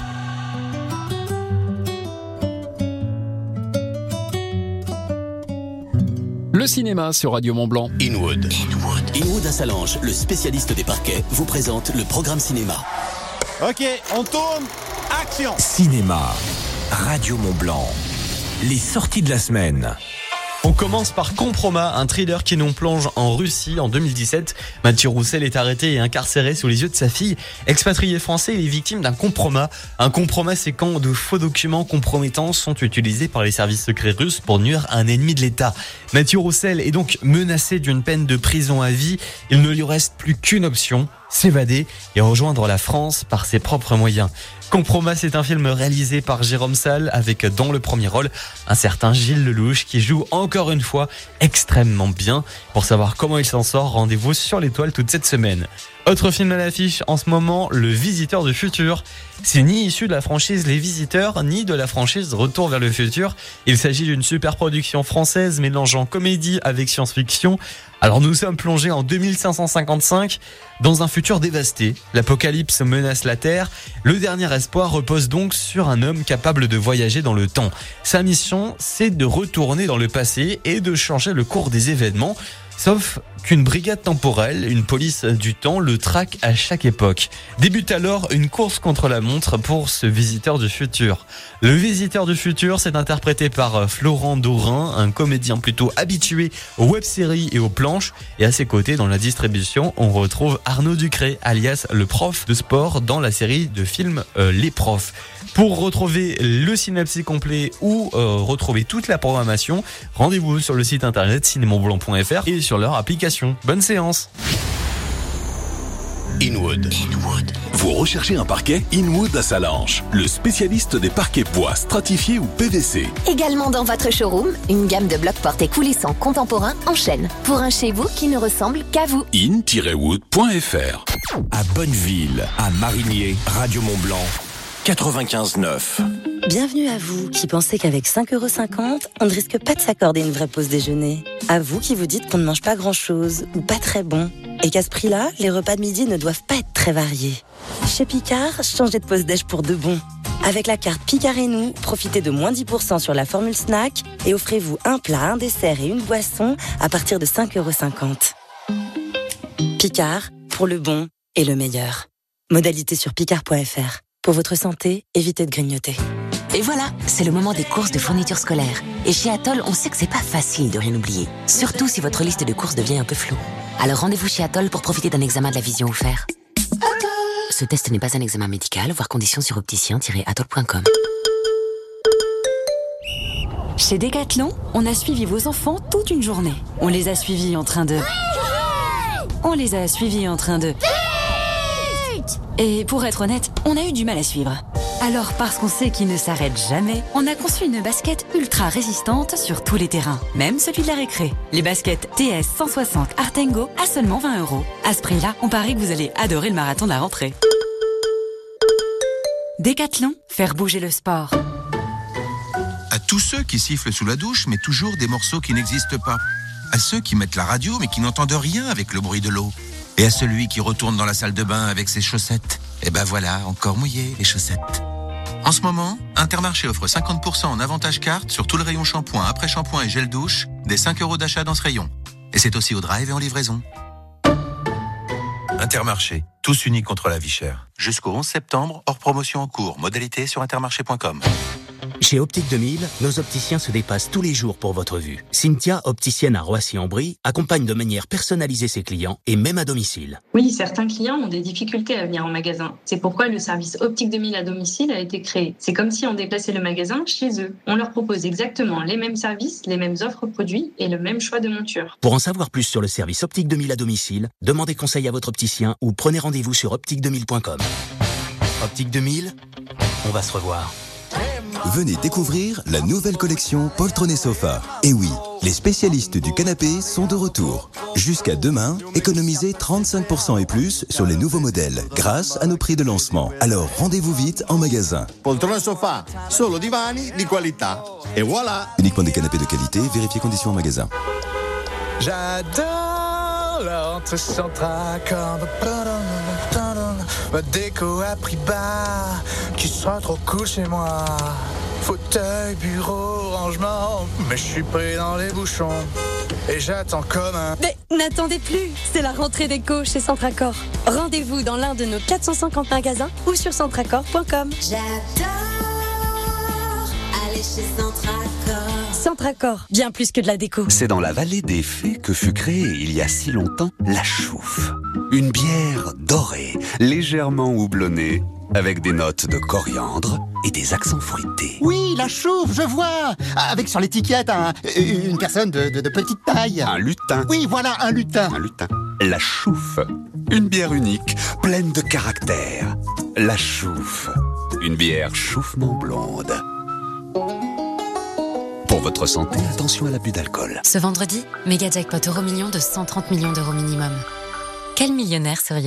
Le cinéma sur Radio Mont-Blanc. Inwood à Salange, le spécialiste des parquets, vous présente le programme cinéma. Ok, on tourne. Action. Cinéma, Radio Mont-Blanc. Les sorties de la semaine. On commence par Compromat, un thriller qui nous plonge en Russie en 2017. Mathieu Roussel est arrêté et incarcéré sous les yeux de sa fille. Expatrié français, il est victime d'un compromat. Un compromat, c'est quand de faux documents compromettants sont utilisés par les services secrets russes pour nuire à un ennemi de l'État. Mathieu Roussel est donc menacé d'une peine de prison à vie. Il ne lui reste plus qu'une option, s'évader et rejoindre la France par ses propres moyens. Compromat, c'est un film réalisé par Jérôme Salle avec dans le premier rôle un certain Gilles Lelouch qui joue encore une fois extrêmement bien. Pour savoir comment il s'en sort, rendez-vous sur l'Étoile toute cette semaine. Autre film à l'affiche en ce moment, Le Visiteur du Futur. C'est ni issu de la franchise Les Visiteurs, ni de la franchise Retour vers le futur. Il s'agit d'une super production française mélangeant comédie avec science-fiction. Alors nous sommes plongés en 2555 dans un futur dévasté. L'apocalypse menace la Terre. Le dernier espoir repose donc sur un homme capable de voyager dans le temps. Sa mission, c'est de retourner dans le passé et de changer le cours des événements. Sauf qu'une brigade temporelle, une police du temps, le traque à chaque époque. Débute alors une course contre la montre pour ce visiteur du futur. Le visiteur du futur, c'est interprété par Florent Dorin, un comédien plutôt habitué aux web-séries et aux planches. Et à ses côtés, dans la distribution, on retrouve Arnaud Ducré, alias le prof de sport dans la série de films Les Profs. Pour retrouver le synopsis complet ou retrouver toute la programmation, rendez-vous sur le site internet cinémontblanc.fr et sur leur application. Bonne séance. Inwood. Vous recherchez un parquet? Inwood à Salange, le spécialiste des parquets bois stratifiés ou PVC. Également dans votre showroom, une gamme de blocs portés coulissants contemporains en chêne. Pour un chez vous qui ne ressemble qu'à vous. in-wood.fr. À Bonneville, à Marigné, Radio Mont-Blanc, 95.9. Bienvenue à vous qui pensez qu'avec 5,50 €, on ne risque pas de s'accorder une vraie pause déjeuner. À vous qui vous dites qu'on ne mange pas grand-chose ou pas très bon. Et qu'à ce prix-là, les repas de midi ne doivent pas être très variés. Chez Picard, changez de pause déj pour de bon. Avec la carte Picard et nous, profitez de moins 10% sur la formule snack et offrez-vous un plat, un dessert et une boisson à partir de 5,50 €. Picard, pour le bon et le meilleur. Modalité sur picard.fr. Pour votre santé, évitez de grignoter. Et voilà, c'est le moment des courses de fournitures scolaires. Et chez Atoll, on sait que c'est pas facile de rien oublier. Surtout si votre liste de courses devient un peu floue. Alors rendez-vous chez Atoll pour profiter d'un examen de la vision offert. Ce test n'est pas un examen médical, voir conditions sur opticien-atoll.com. Chez Decathlon, on a suivi vos enfants toute une journée. On les a suivis en train de... On les a suivis en train de... Et pour être honnête, on a eu du mal à suivre. Alors, parce qu'on sait qu'ils ne s'arrêtent jamais, on a conçu une basket ultra résistante sur tous les terrains, même celui de la récré. Les baskets TS 160 Artengo à seulement 20 €. À ce prix-là, on parie que vous allez adorer le marathon de la rentrée. Decathlon, faire bouger le sport. À tous ceux qui sifflent sous la douche, mais toujours des morceaux qui n'existent pas. À ceux qui mettent la radio, mais qui n'entendent rien avec le bruit de l'eau. Et à celui qui retourne dans la salle de bain avec ses chaussettes. Et ben voilà, encore mouillé les chaussettes. En ce moment, Intermarché offre 50% en avantage carte sur tout le rayon shampoing, après-shampoing et gel douche, des 5 € d'achat dans ce rayon. Et c'est aussi au drive et en livraison. Intermarché, tous unis contre la vie chère. Jusqu'au 11 septembre, hors promotion en cours. Modalité sur intermarché.com. Chez Optique 2000, nos opticiens se dépassent tous les jours pour votre vue. Cynthia, opticienne à Roissy-en-Brie, accompagne de manière personnalisée ses clients et même à domicile. Oui, certains clients ont des difficultés à venir en magasin. C'est pourquoi le service Optique 2000 à domicile a été créé. C'est comme si on déplaçait le magasin chez eux. On leur propose exactement les mêmes services, les mêmes offres produits et le même choix de monture. Pour en savoir plus sur le service Optique 2000 à domicile, demandez conseil à votre opticien ou prenez rendez-vous sur optique2000.com. Optique 2000, on va se revoir. Venez découvrir la nouvelle collection Poltron & Sofa. Et oui, les spécialistes du canapé sont de retour. Jusqu'à demain, économisez 35% et plus sur les nouveaux modèles grâce à nos prix de lancement. Alors rendez-vous vite en magasin. Poltrone Sofa, solo divani di qualità. Et voilà. Uniquement des canapés de qualité, vérifiez conditions en magasin. J'adore l'entrée Centracor. Ma déco à prix bas, qui sera trop cool chez moi. Fauteuil, bureau, rangement, mais je suis pris dans les bouchons. Et j'attends comme un... Mais n'attendez plus, c'est la rentrée déco chez Centracor. Rendez-vous dans l'un de nos 450 magasins ou sur centracor.com. J'adore aller chez Centracor. Centracor, bien plus que de la déco. C'est dans la vallée des Fées que fut créée il y a si longtemps la Chouffe. Une bière dorée, légèrement houblonnée, avec des notes de coriandre et des accents fruités. Oui, la Chouffe, je vois. Avec sur l'étiquette une personne de petite taille. Un lutin. Oui, voilà, un lutin. Un lutin. La Chouffe. Une bière unique, pleine de caractère. La Chouffe. Une bière chouffement blonde. Pour votre santé, attention à l'abus d'alcool. Ce vendredi, méga jackpot Euro-million de 130 millions d'euros minimum. Quel millionnaire seriez-vous ?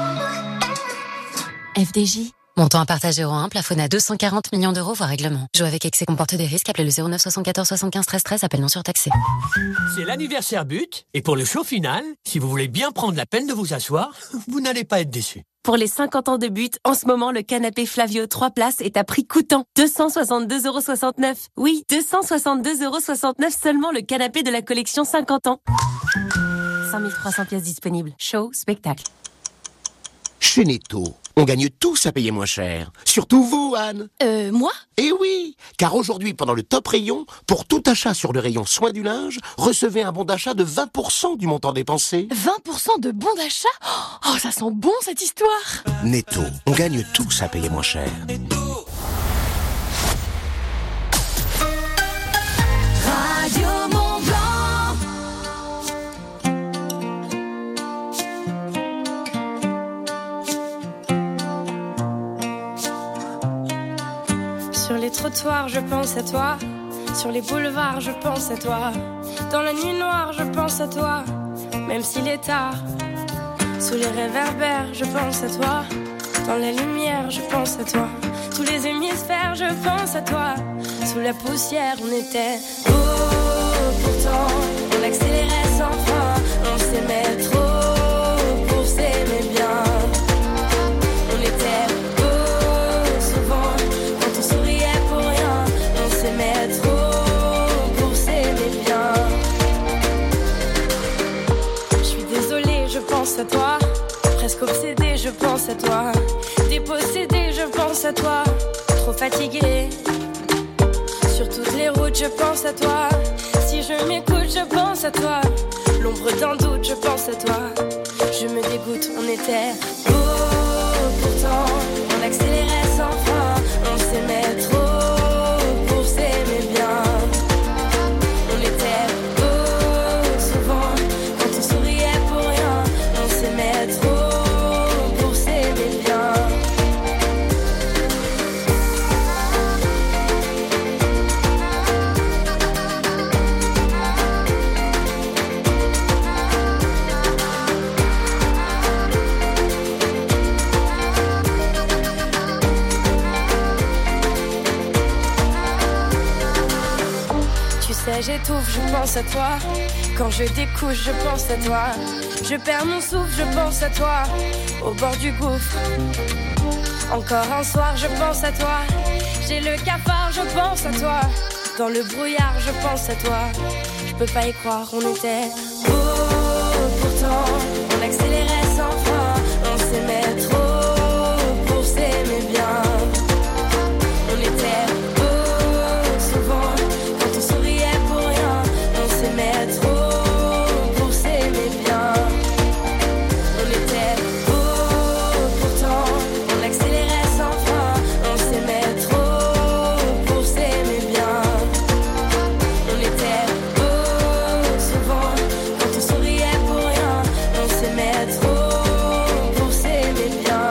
FDJ. Montant à partage 1, plafonné à 240 millions d'euros, voire règlement. Jouer avec excès comporte des risques. Appelez le 09 74 75 13 13. Appel non surtaxé. C'est l'anniversaire but. Et pour le show final, si vous voulez bien prendre la peine de vous asseoir, vous n'allez pas être déçus. Pour les 50 ans de but, en ce moment, le canapé Flavio 3 places est à prix coûtant. 262,69 €. Oui, 262,69 € seulement le canapé de la collection 50 ans. 5300 pièces disponibles. Show, spectacle. Chez Netto, on gagne tous à payer moins cher. Surtout vous, Anne. Moi ? Eh oui, car aujourd'hui, pendant le top rayon, pour tout achat sur le rayon soins du linge, recevez un bon d'achat de 20% du montant dépensé. 20% de bon d'achat ? Oh, ça sent bon cette histoire. Netto, on gagne tous à payer moins cher. Radio Mont-Blanc. Sur les trottoirs, je pense à toi. Sur les boulevards, je pense à toi. Dans la nuit noire, je pense à toi. Même s'il est tard. Sous les réverbères, je pense à toi. Dans la lumière, je pense à toi. Tous les hémisphères, je pense à toi. Sous la poussière, on était pourtant, on accélérait sans fin. On s'aimait trop pour s'aimer bien. On était souvent quand on souriait pour rien. On s'aimait trop pour s'aimer bien. Je suis désolée, je pense à toi. Presque obsédée, je pense à toi. pense à toi. Trop fatiguée. Sur toutes les routes, je pense à toi. Si je m'écoute, je pense à toi. L'ombre d'un doute, je pense à toi. Je me dégoûte, on était beau. Pourtant, on accélérait sans frein. On s'aimait trop pour s'aimer bien. On était beau souvent quand on souriait pour rien. On s'aimait trop pour s'aimer bien. J'étouffe, je pense à toi. Quand je découche, je pense à toi. Je perds mon souffle, je pense à toi. Au bord du gouffre. Encore un soir, je pense à toi. J'ai le cafard, je pense à toi. Dans le brouillard, je pense à toi. Je peux pas y croire, on était beau. Pourtant, on accélérait sans frein. On s'aimait trop pour s'aimer bien. On était beau souvent. Quand on souriait pour rien, on s'aimait trop pour s'aimer bien. On était beau pourtant, on accélérait sans frein. On s'aimait trop pour s'aimer bien. On était beau souvent, quand on souriait pour rien. On s'aimait trop pour s'aimer bien.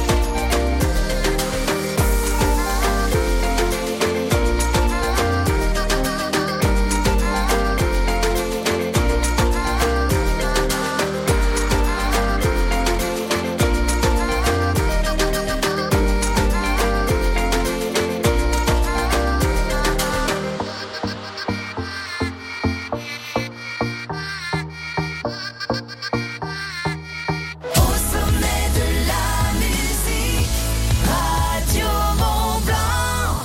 Au sommet de la musique, Radio Mont-Blanc.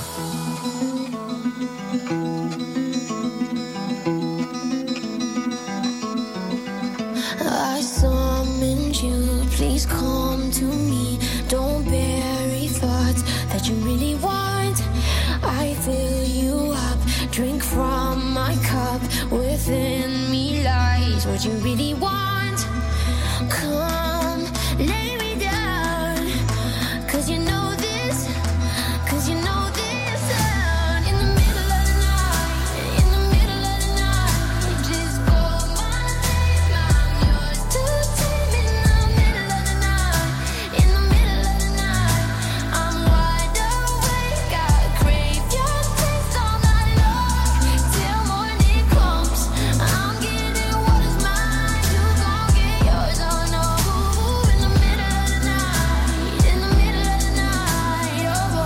I summoned you, please come to me. Don't bury thoughts that you really want. I fill you up, drink from my cup. Within me lies what you really want. Come, lay me down, 'cause you know this, 'cause you know this sound. In the middle of the night, in the middle of the night, just call my name, I'm yours to take. In the middle of the night, in the middle of the night, I'm wide awake, I crave your taste all night long, till morning comes. I'm getting what is mine, you gon' get yours, oh no. In the middle of the night, in the middle of the night, oh.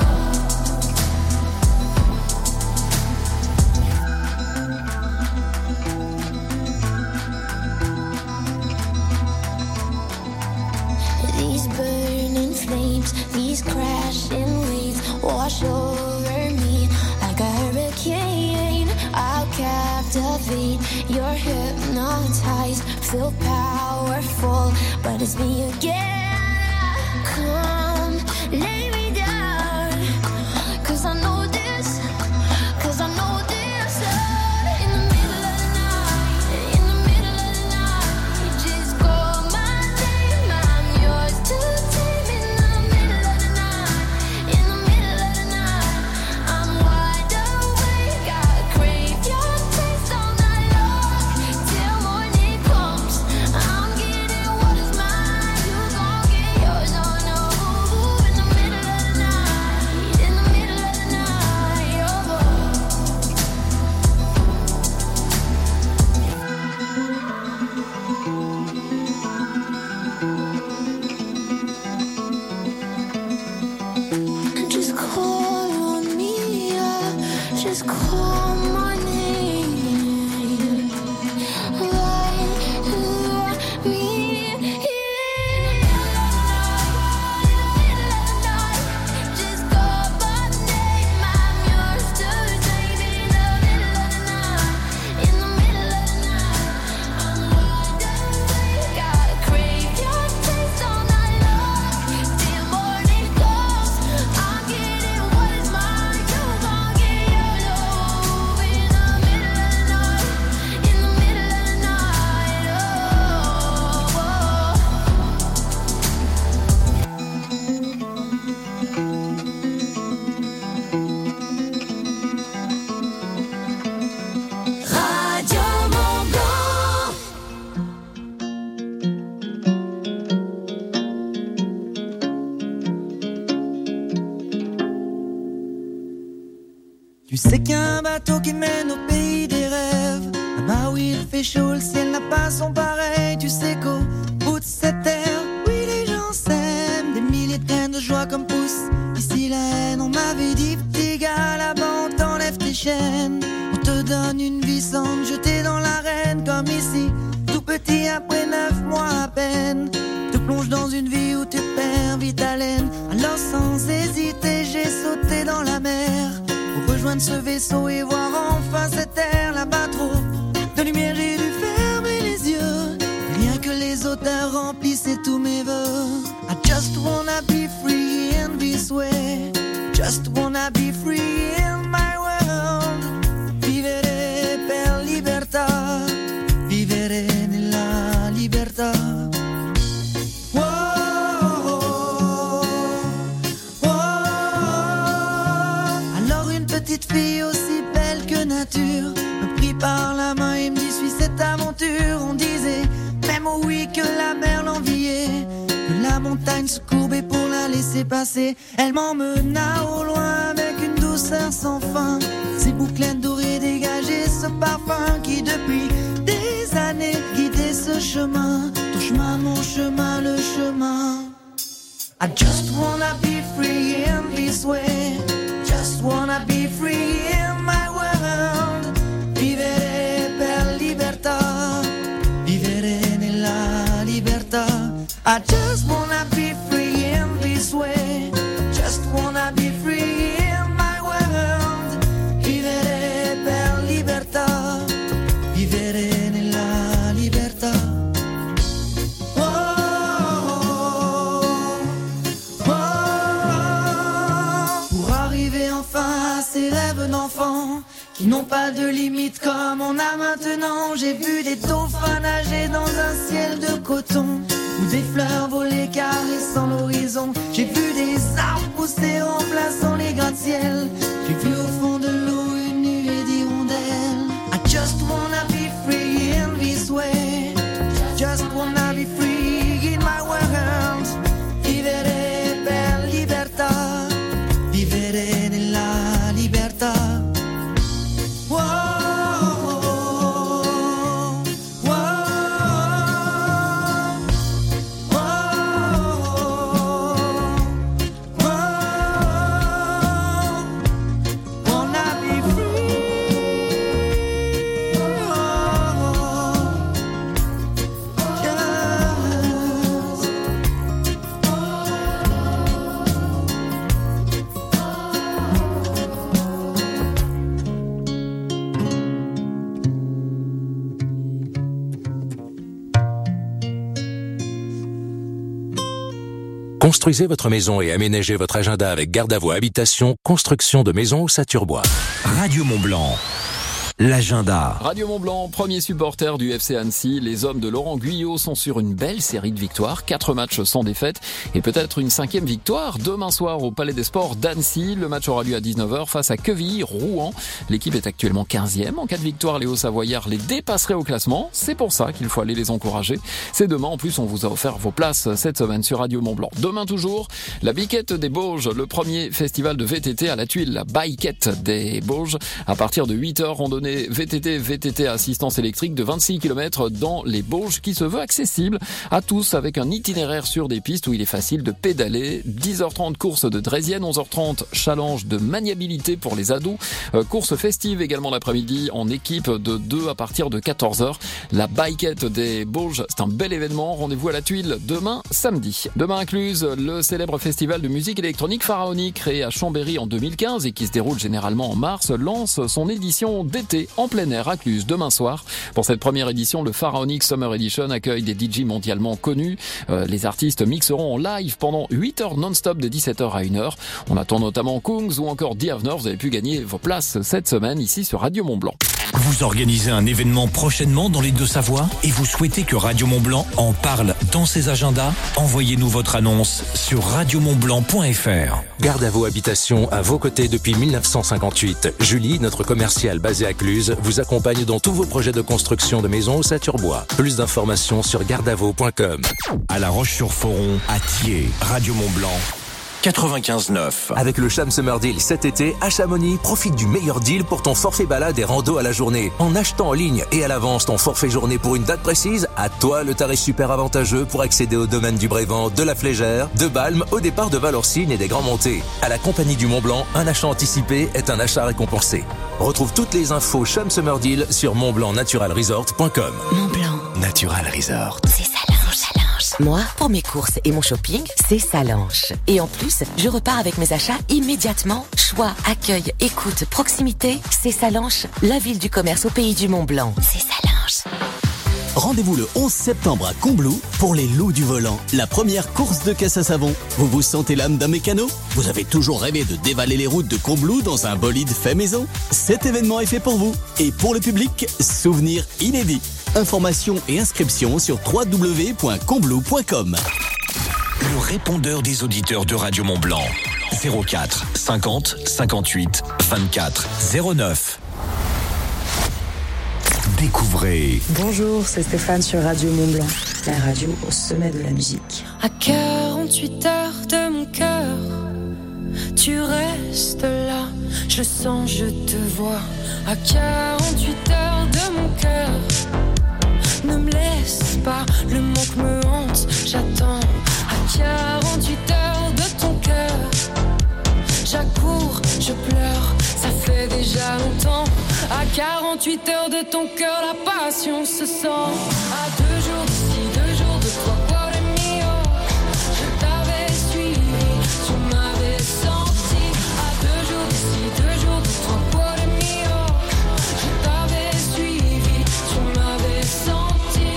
These burning flames, these crashing waves wash over me like a hurricane. I'll captivate, you're hypnotized, feel powerful, but it's me again. Come, lay me down, 'cause I know this, 'cause I know this sound. In the middle of the night, in the middle of the night, just call my name, I'm yours to take. In the middle of the night, in the middle of the night, I'm wide awake, I crave your taste all night long, till morning comes. I'm getting what is mine, you gon' Tu sais qu'il y a un bateau qui mène au pays des rêves. Là-bas où il fait chaud, le ciel n'a pas son pareil. Tu sais qu'au bout de cette terre, oui les gens s'aiment. Des milliers de graines de joie comme poussent ici la haine. On m'avait dit petit gars, là-bas on t'enlève tes chaînes. On te donne une vie sans te jeter dans l'arène. Comme ici, tout petit après 9 mois à peine. Te plonge dans une vie où tu perds vite haleine. Alors sans hésiter, j'ai sauté dans la mer. Pour rejoindre ce vaisseau et voir enfin cette terre. Là-bas trop de lumière, j'ai dû fermer les yeux. Rien que les auteurs remplissaient tous mes vœux. I just wanna be free in this way. Just wanna be free in my world. Vivere per libertà. Vivere nella libertà. Petite fille aussi belle que nature me prit par la main et me dit suis cette aventure. On disait même oh oui que la mer l'enviait, que la montagne se courbait pour la laisser passer. Elle m'emmena au loin avec une douceur sans fin. Ses bouclettes dorées dégageaient ce parfum qui depuis des années guidait ce chemin. Ton chemin, mon chemin, le chemin. I just wanna be free in this way. Just wanna be free in my world. Vivere per libertà. Vivere nella libertà. I just wanna be free in this way. Just wanna be free in my world. Vivere per libertà. Vivere nella libertà. Ces rêves d'enfants qui n'ont pas de limite comme on a maintenant. J'ai vu des dauphins nager dans un ciel de coton, ou des fleurs voler caressant l'horizon. J'ai vu des arbres pousser remplaçant les gratte-ciel. J'ai vu au fond de l'eau une nuée d'hirondelles. I just wanna be free in this way. Just wanna be free in my world. Vivere per libertà. Vivere nella libertà. Wow, wow, wow, wow. Wanna be free. Construisez votre maison et aménagez votre agenda avec Gardavo Habitation, construction de maisons au Saturbois. Radio Mont-Blanc. L'agenda. Radio Mont-Blanc, premier supporter du FC Annecy. Les hommes de Laurent Guyot sont sur une belle série de victoires. 4 matchs sans défaite et peut-être une 5e victoire demain soir au Palais des Sports d'Annecy. Le match aura lieu à 19h face à Quevilly-Rouen. L'équipe est actuellement 15e. En cas de victoire, les Hauts-Savoyards les dépasseraient au classement. C'est pour ça qu'il faut aller les encourager. C'est demain. En plus, on vous a offert vos places cette semaine sur Radio Mont-Blanc. Demain toujours, la Biquette des Bauges, le premier festival de VTT à la Tuile. La Biquette des Bauges. À partir de 8h, randonnée VTT à assistance électrique de 26 km dans les Bauges qui se veut accessible à tous avec un itinéraire sur des pistes où il est facile de pédaler. 10h30 course de draisienne, 11h30 challenge de maniabilité pour les ados. Course festive également l'après-midi en équipe de 2 à partir de 14h. La Biquette des Bauges, c'est un bel événement. Rendez-vous à la Tuile demain samedi. Demain incluse le célèbre festival de musique électronique pharaonique créé à Chambéry en 2015 et qui se déroule généralement en mars lance son édition d'été en plein air à Cluse demain soir. Pour cette première édition, le Pharaonic Summer Edition accueille des DJ mondialement connus. Les artistes mixeront en live pendant 8 heures non-stop de 17h à 1h. On attend notamment Kungs ou encore Diavner. Vous avez pu gagner vos places cette semaine ici sur Radio Mont-Blanc. Vous organisez un événement prochainement dans les Deux-Savoies et vous souhaitez que Radio Mont-Blanc en parle dans ses agendas? Envoyez-nous votre annonce sur radiomontblanc.fr. Gardavo Habitation à vos côtés depuis 1958. Julie, notre commerciale basée à Cluse, vous accompagne dans tous vos projets de construction de maisons au Saturbois. Plus d'informations sur gardavo.com. À La Roche-sur-Foron, à Thiers, Radio Mont-Blanc 95.9. Avec le Cham Summer Deal cet été, à Chamonix, profite du meilleur deal pour ton forfait balade et rando à la journée. En achetant en ligne et à l'avance ton forfait journée pour une date précise, à toi le tarif super avantageux pour accéder au domaine du Brévent, de la Flégère, de Balme, au départ de Valorcine et des Grands Montées. À la Compagnie du Mont Blanc, un achat anticipé est un achat récompensé. Retrouve toutes les infos Cham Summer Deal sur montblancnaturalresort.com. Montblanc Natural Resort. C'est Salange. Moi, pour mes courses et mon shopping, c'est Salange. Et en plus, je repars avec mes achats immédiatement. Choix, accueil, écoute, proximité, c'est Salange, la ville du commerce au pays du Mont-Blanc. C'est Salange. Rendez-vous le 11 septembre à Combloux pour les loups du volant, la première course de caisse à savon. Vous vous sentez l'âme d'un mécano ? Vous avez toujours rêvé de dévaler les routes de Combloux dans un bolide fait maison ? Cet événement est fait pour vous. Et pour le public, souvenir inédit. Informations et inscriptions sur www.combloux.com. Le répondeur des auditeurs de Radio Mont-Blanc. 04 50 58 24 09. Découvrez. Bonjour, c'est Stéphane sur Radio Mont-Blanc, la radio au sommet de la musique. À 48 heures de mon cœur, tu restes là, je sens, je te vois. À 48 heures de mon cœur, ne me laisse pas, le manque me hante, j'attends. À 48 heures de ton cœur, j'accours, je pleure, ça fait déjà longtemps. À 48 heures de ton cœur, la passion se sent. À 2 jours d'ici, 2 jours de toi, cuore mio, je t'avais suivi, tu m'avais senti. À 2 jours d'ici, 2 jours de toi, cuore mio, je t'avais suivi, tu m'avais senti.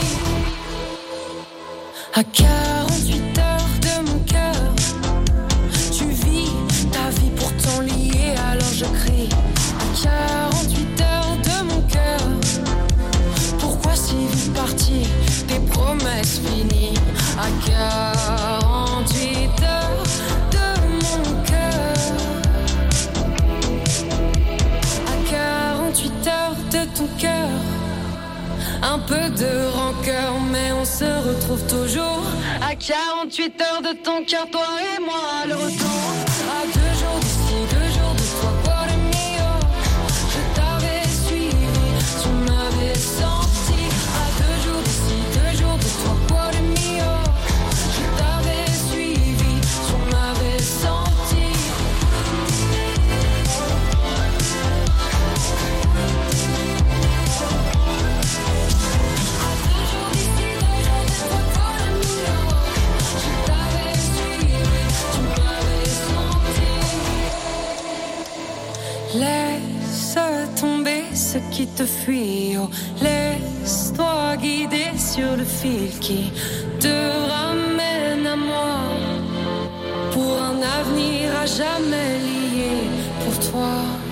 À 48 heures de mon cœur, tu vis ta vie pourtant liée, alors je crie. À 48 heures de mon cœur, pourquoi si vite parti, tes promesses finies. À 48 heures de mon cœur, à 48 heures de ton cœur, un peu de rancœur, mais on se retrouve toujours. À 48 heures de ton cœur, toi et moi, le retour. À 2 jours d'ici, 2 jours de toi, cuore mio, je t'avais suivi, tu m'avais senti. À 2 jours d'ici, 2 jours de toi, cuore mio, je t'avais suivi, tu m'avais senti. Laisse tomber ce qui te fuit, oh, laisse-toi guider sur le fil qui te ramène à moi, pour un avenir à jamais lié pour toi.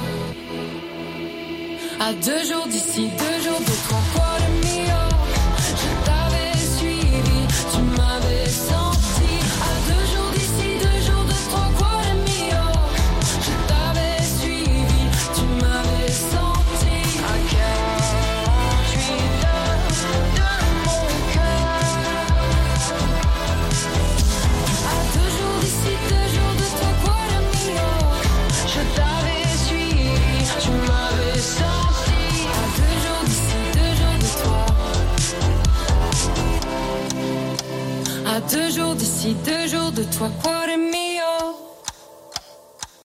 À 2 jours d'ici, 2 jours de toi, cuore mio, je t'avais suivi, tu m'avais senti. À 2 jours d'ici, 2 jours de toi, cuore mio, je t'avais suivi, tu m'avais senti. À 48 heures de mon cœur, à 2 jours d'ici, 2 jours de toi, cuore mio, je t'avais suivi, tu m'avais senti. À 2 jours d'ici, 2 jours de toi, à 2 jours d'ici, 2 jours de toi, quoi.